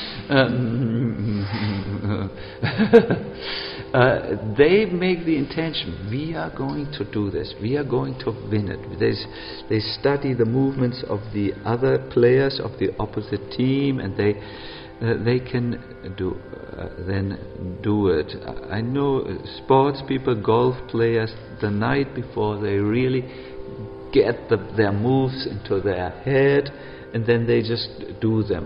they make the intention, we are going to do this, we are going to win it. They study the movements of the other players of the opposite team, and they can then do it. I know sports people, golf players, the night before they really get their moves into their head, and then they just do them.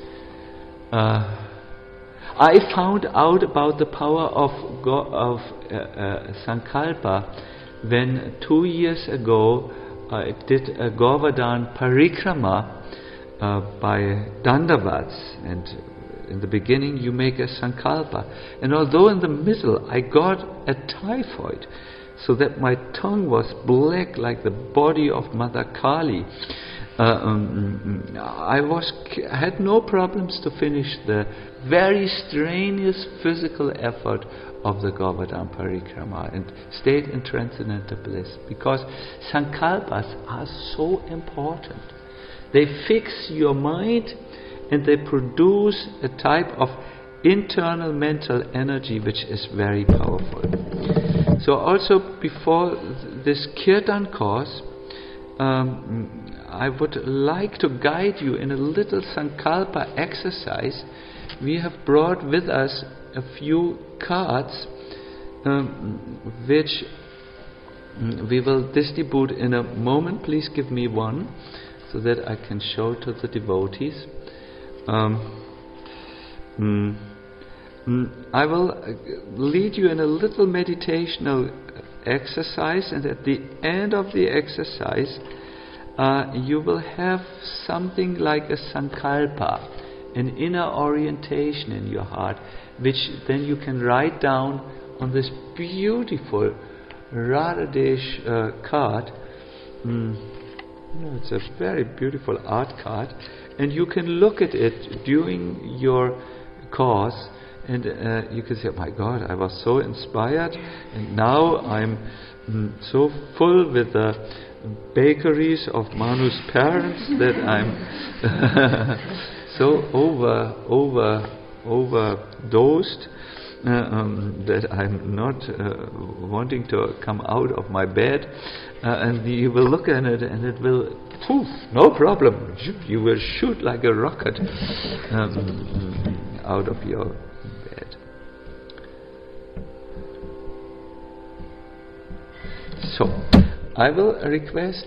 I found out about the power of Sankalpa when 2 years ago I did a Govardhan Parikrama by Dandavats, and in the beginning you make a Sankalpa, and although in the middle I got a typhoid, so that my tongue was black like the body of Mother Kali, I had no problems to finish the very strenuous physical effort of the Govardhan Parikrama and stayed in transcendental bliss, because Sankalpas are so important. They fix your mind and they produce a type of internal mental energy which is very powerful. So also before this Kirtan course, I would like to guide you in a little Sankalpa exercise. We have brought with us a few cards which we will distribute in a moment. Please give me one so that I can show to the devotees. I will lead you in a little meditational exercise, and at the end of the exercise you will have something like a sankalpa, an inner orientation in your heart, which then you can write down on this beautiful Radhadesh card. It's a very beautiful art card, and you can look at it during your course, and you can say, "Oh my God, I was so inspired, and now I'm so full with the bakeries of Manu's parents that I'm so overdosed that I'm not wanting to come out of my bed," and you will look at it and it will, poof, no problem, you will shoot like a rocket out of your bed. So, I will request.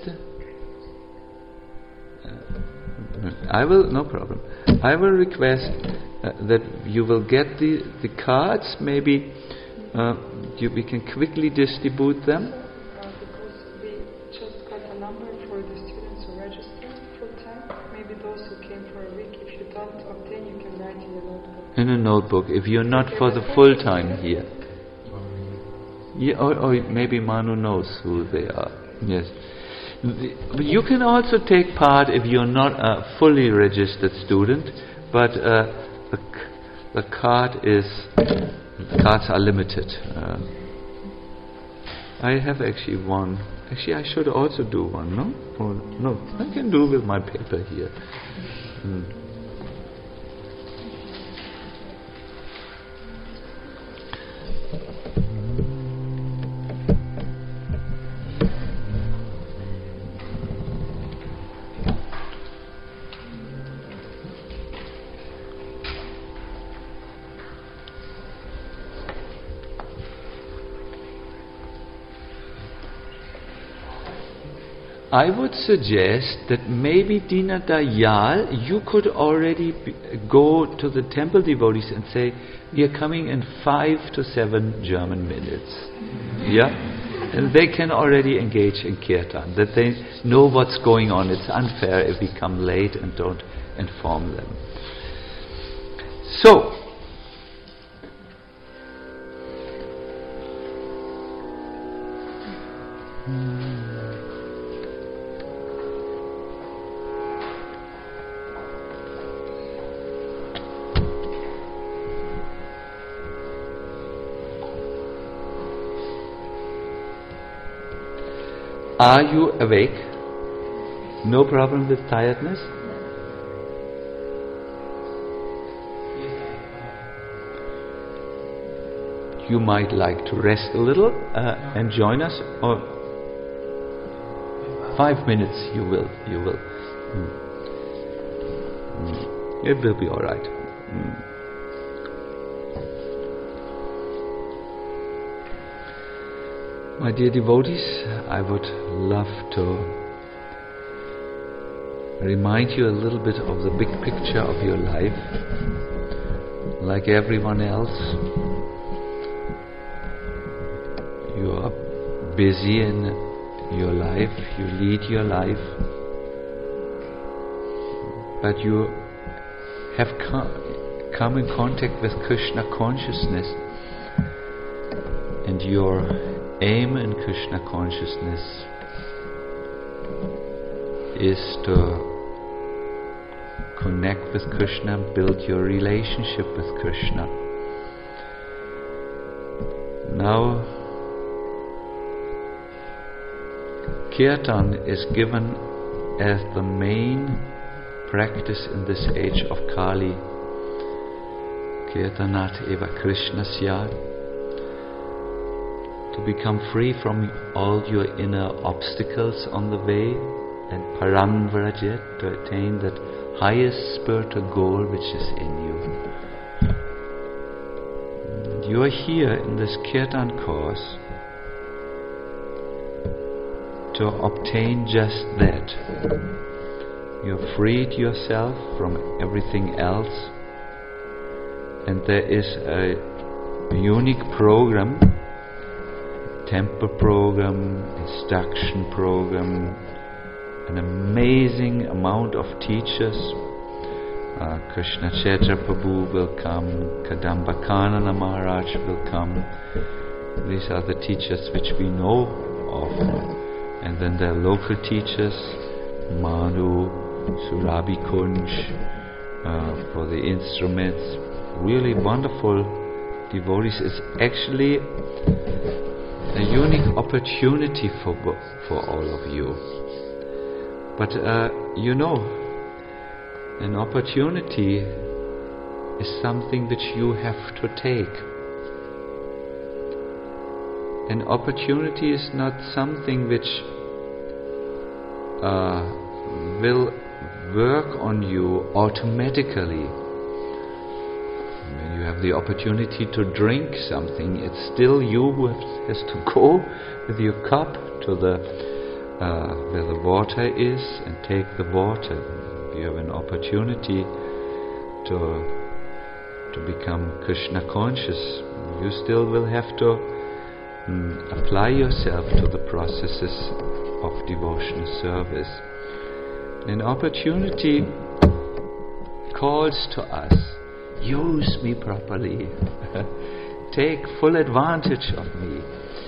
No problem. I will request that you will get the cards. Maybe we can quickly distribute them. Because we just got a number for the students who registered full time. Maybe those who came for a week. If you don't obtain, you can write in a notebook. In a notebook. If you're not for the full time here. Yeah, or maybe Manu knows who they are. Yes. You can also take part if you're not a fully registered student, but the cards are limited. I have actually one. Actually, I should also do one. No, no, I can do with my paper here. I would suggest that maybe Dina Dayal, you could already go to the temple devotees and say, we are coming in 5 to 7 German minutes. Yeah? And they can already engage in kirtan, that they know what's going on. It's unfair if we come late and don't inform them. So, are you awake? No problem with tiredness? You might like to rest a little and join us, or 5 minutes you will. It will be all right. My dear devotees, I would love to remind you a little bit of the big picture of your life. Like everyone else, you are busy in your life, you lead your life, but you have come in contact with Krishna consciousness, and your aim in Krishna consciousness is to connect with Krishna, build your relationship with Krishna. Now, Kirtan is given as the main practice in this age of Kali. Kirtanat eva Krishnasya. To become free from all your inner obstacles on the way, and Parang Vrajet, to attain that highest spiritual goal which is in you. And you are here in this Kirtan course to obtain just that. You have freed yourself from everything else, and there is a unique program, temple program, instruction program, an amazing amount of teachers. Krishna Chaitra Prabhu will come, Kadamba Kanana Maharaj will come. These are the teachers which we know of. And then there are local teachers, Manu, Surabhi Kunj, for the instruments. Really wonderful devotees. It's actually a unique opportunity for all of you. But an opportunity is something which you have to take. An opportunity is not something which will work on you automatically. When you have the opportunity to drink something, it's still you who has to go with your cup to the where the water is and take the water. You have an opportunity to become Krishna conscious. You still will have to apply yourself to the processes of devotional service. An opportunity calls to us, use me properly, take full advantage of me.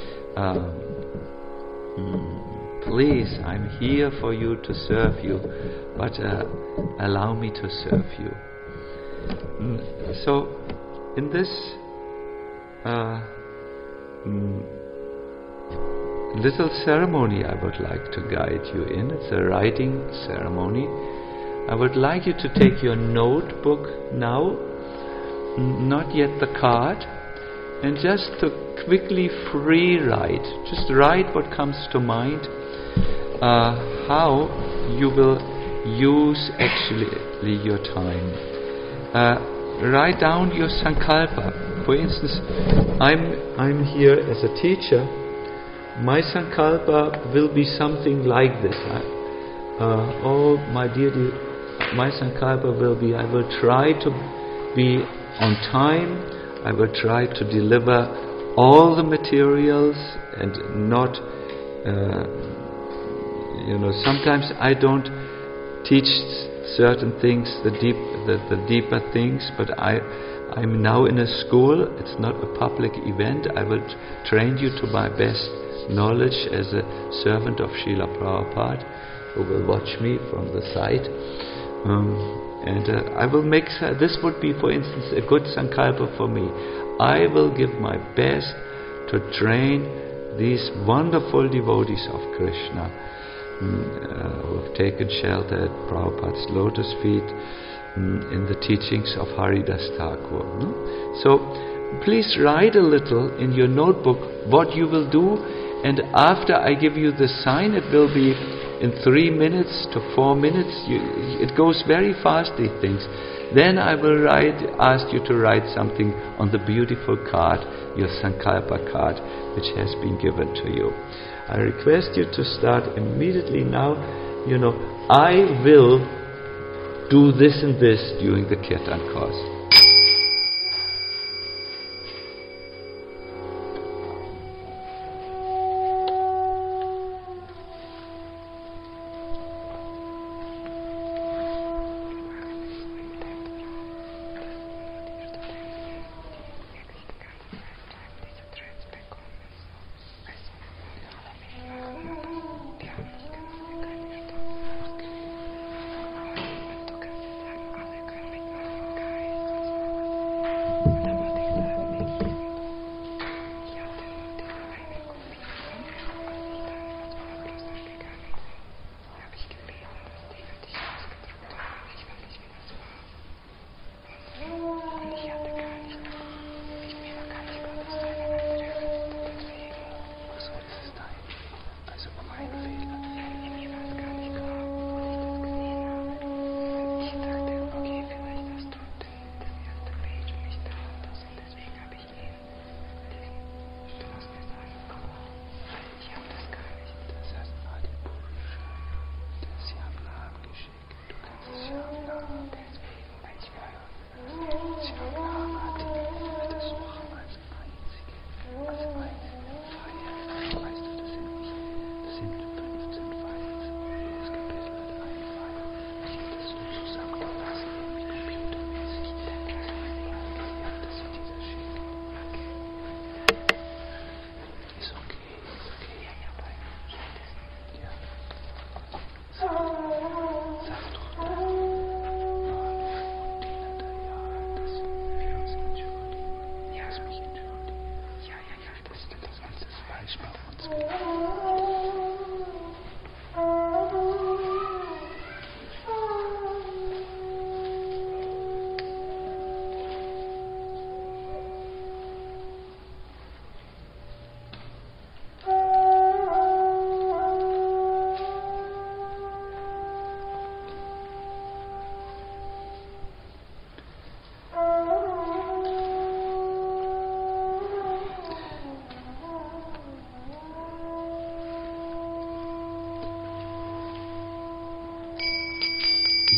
Please, I'm here for you to serve you, but allow me to serve you. So, in this little ceremony I would like to guide you in, it's a writing ceremony. I would like you to take your notebook now, not yet the card, and just to quickly free write. Just write what comes to mind, how you will use actually your time. Write down your sankalpa. For instance, I'm here as a teacher. My sankalpa will be something like this. Oh, my dear, my sankalpa will be, I will try to be on time. I will try to deliver all the materials and not, sometimes I don't teach certain things, the deeper things, but I'm now in a school. It's not a public event. I will train you to my best knowledge as a servant of Srila Prabhupada, who will watch me from the side. I will make, this would be, for instance, a good sankalpa for me. I will give my best to train these wonderful devotees of Krishna who have taken shelter at Prabhupada's lotus feet in the teachings of Haridas Thakur. So please write a little in your notebook what you will do, and after I give you the sign, it will be in 3 minutes to 4 minutes. It goes very fast, these things. Then I will ask you to write something on the beautiful card, your Sankalpa card, which has been given to you. I request you to start immediately now. I will do this and this during the Kirtan course.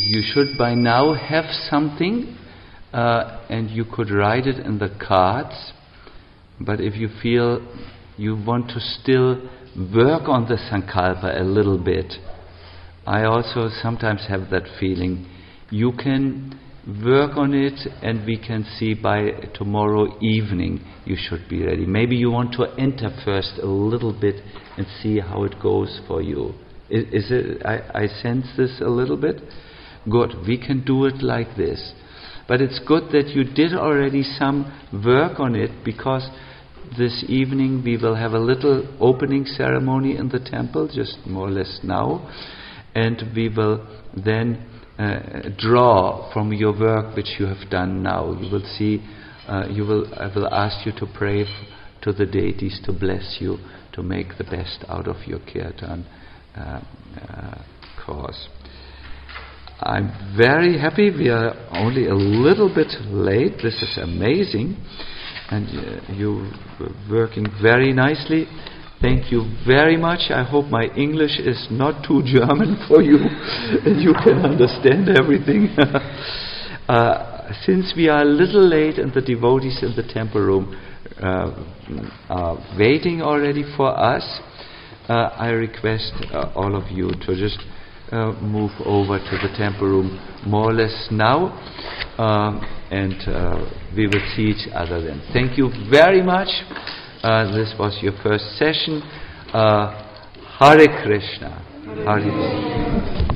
you should by now have something, and you could write it in the cards. But if you feel you want to still work on the Sankalpa a little bit, I also sometimes have that feeling. You can work on it, and we can see by tomorrow evening you should be ready. Maybe you want to enter first a little bit and see how it goes for you. Is it? I sense this a little bit. Good. We can do it like this. But it's good that you did already some work on it, because this evening we will have a little opening ceremony in the temple, just more or less now, and we will then draw from your work which you have done now. You will see. I will ask you to pray to the deities to bless you, to make the best out of your kirtan course. I'm very happy. We are only a little bit late. This is amazing, and you were working very nicely. Thank you very much. I hope my English is not too German for you and you can understand everything. Since we are a little late and the devotees in the temple room are waiting already for us, I request all of you to just move over to the temple room more or less now, and we will see each other then. Thank you very much. This was your first session. Hare Krishna. Hare Krishna.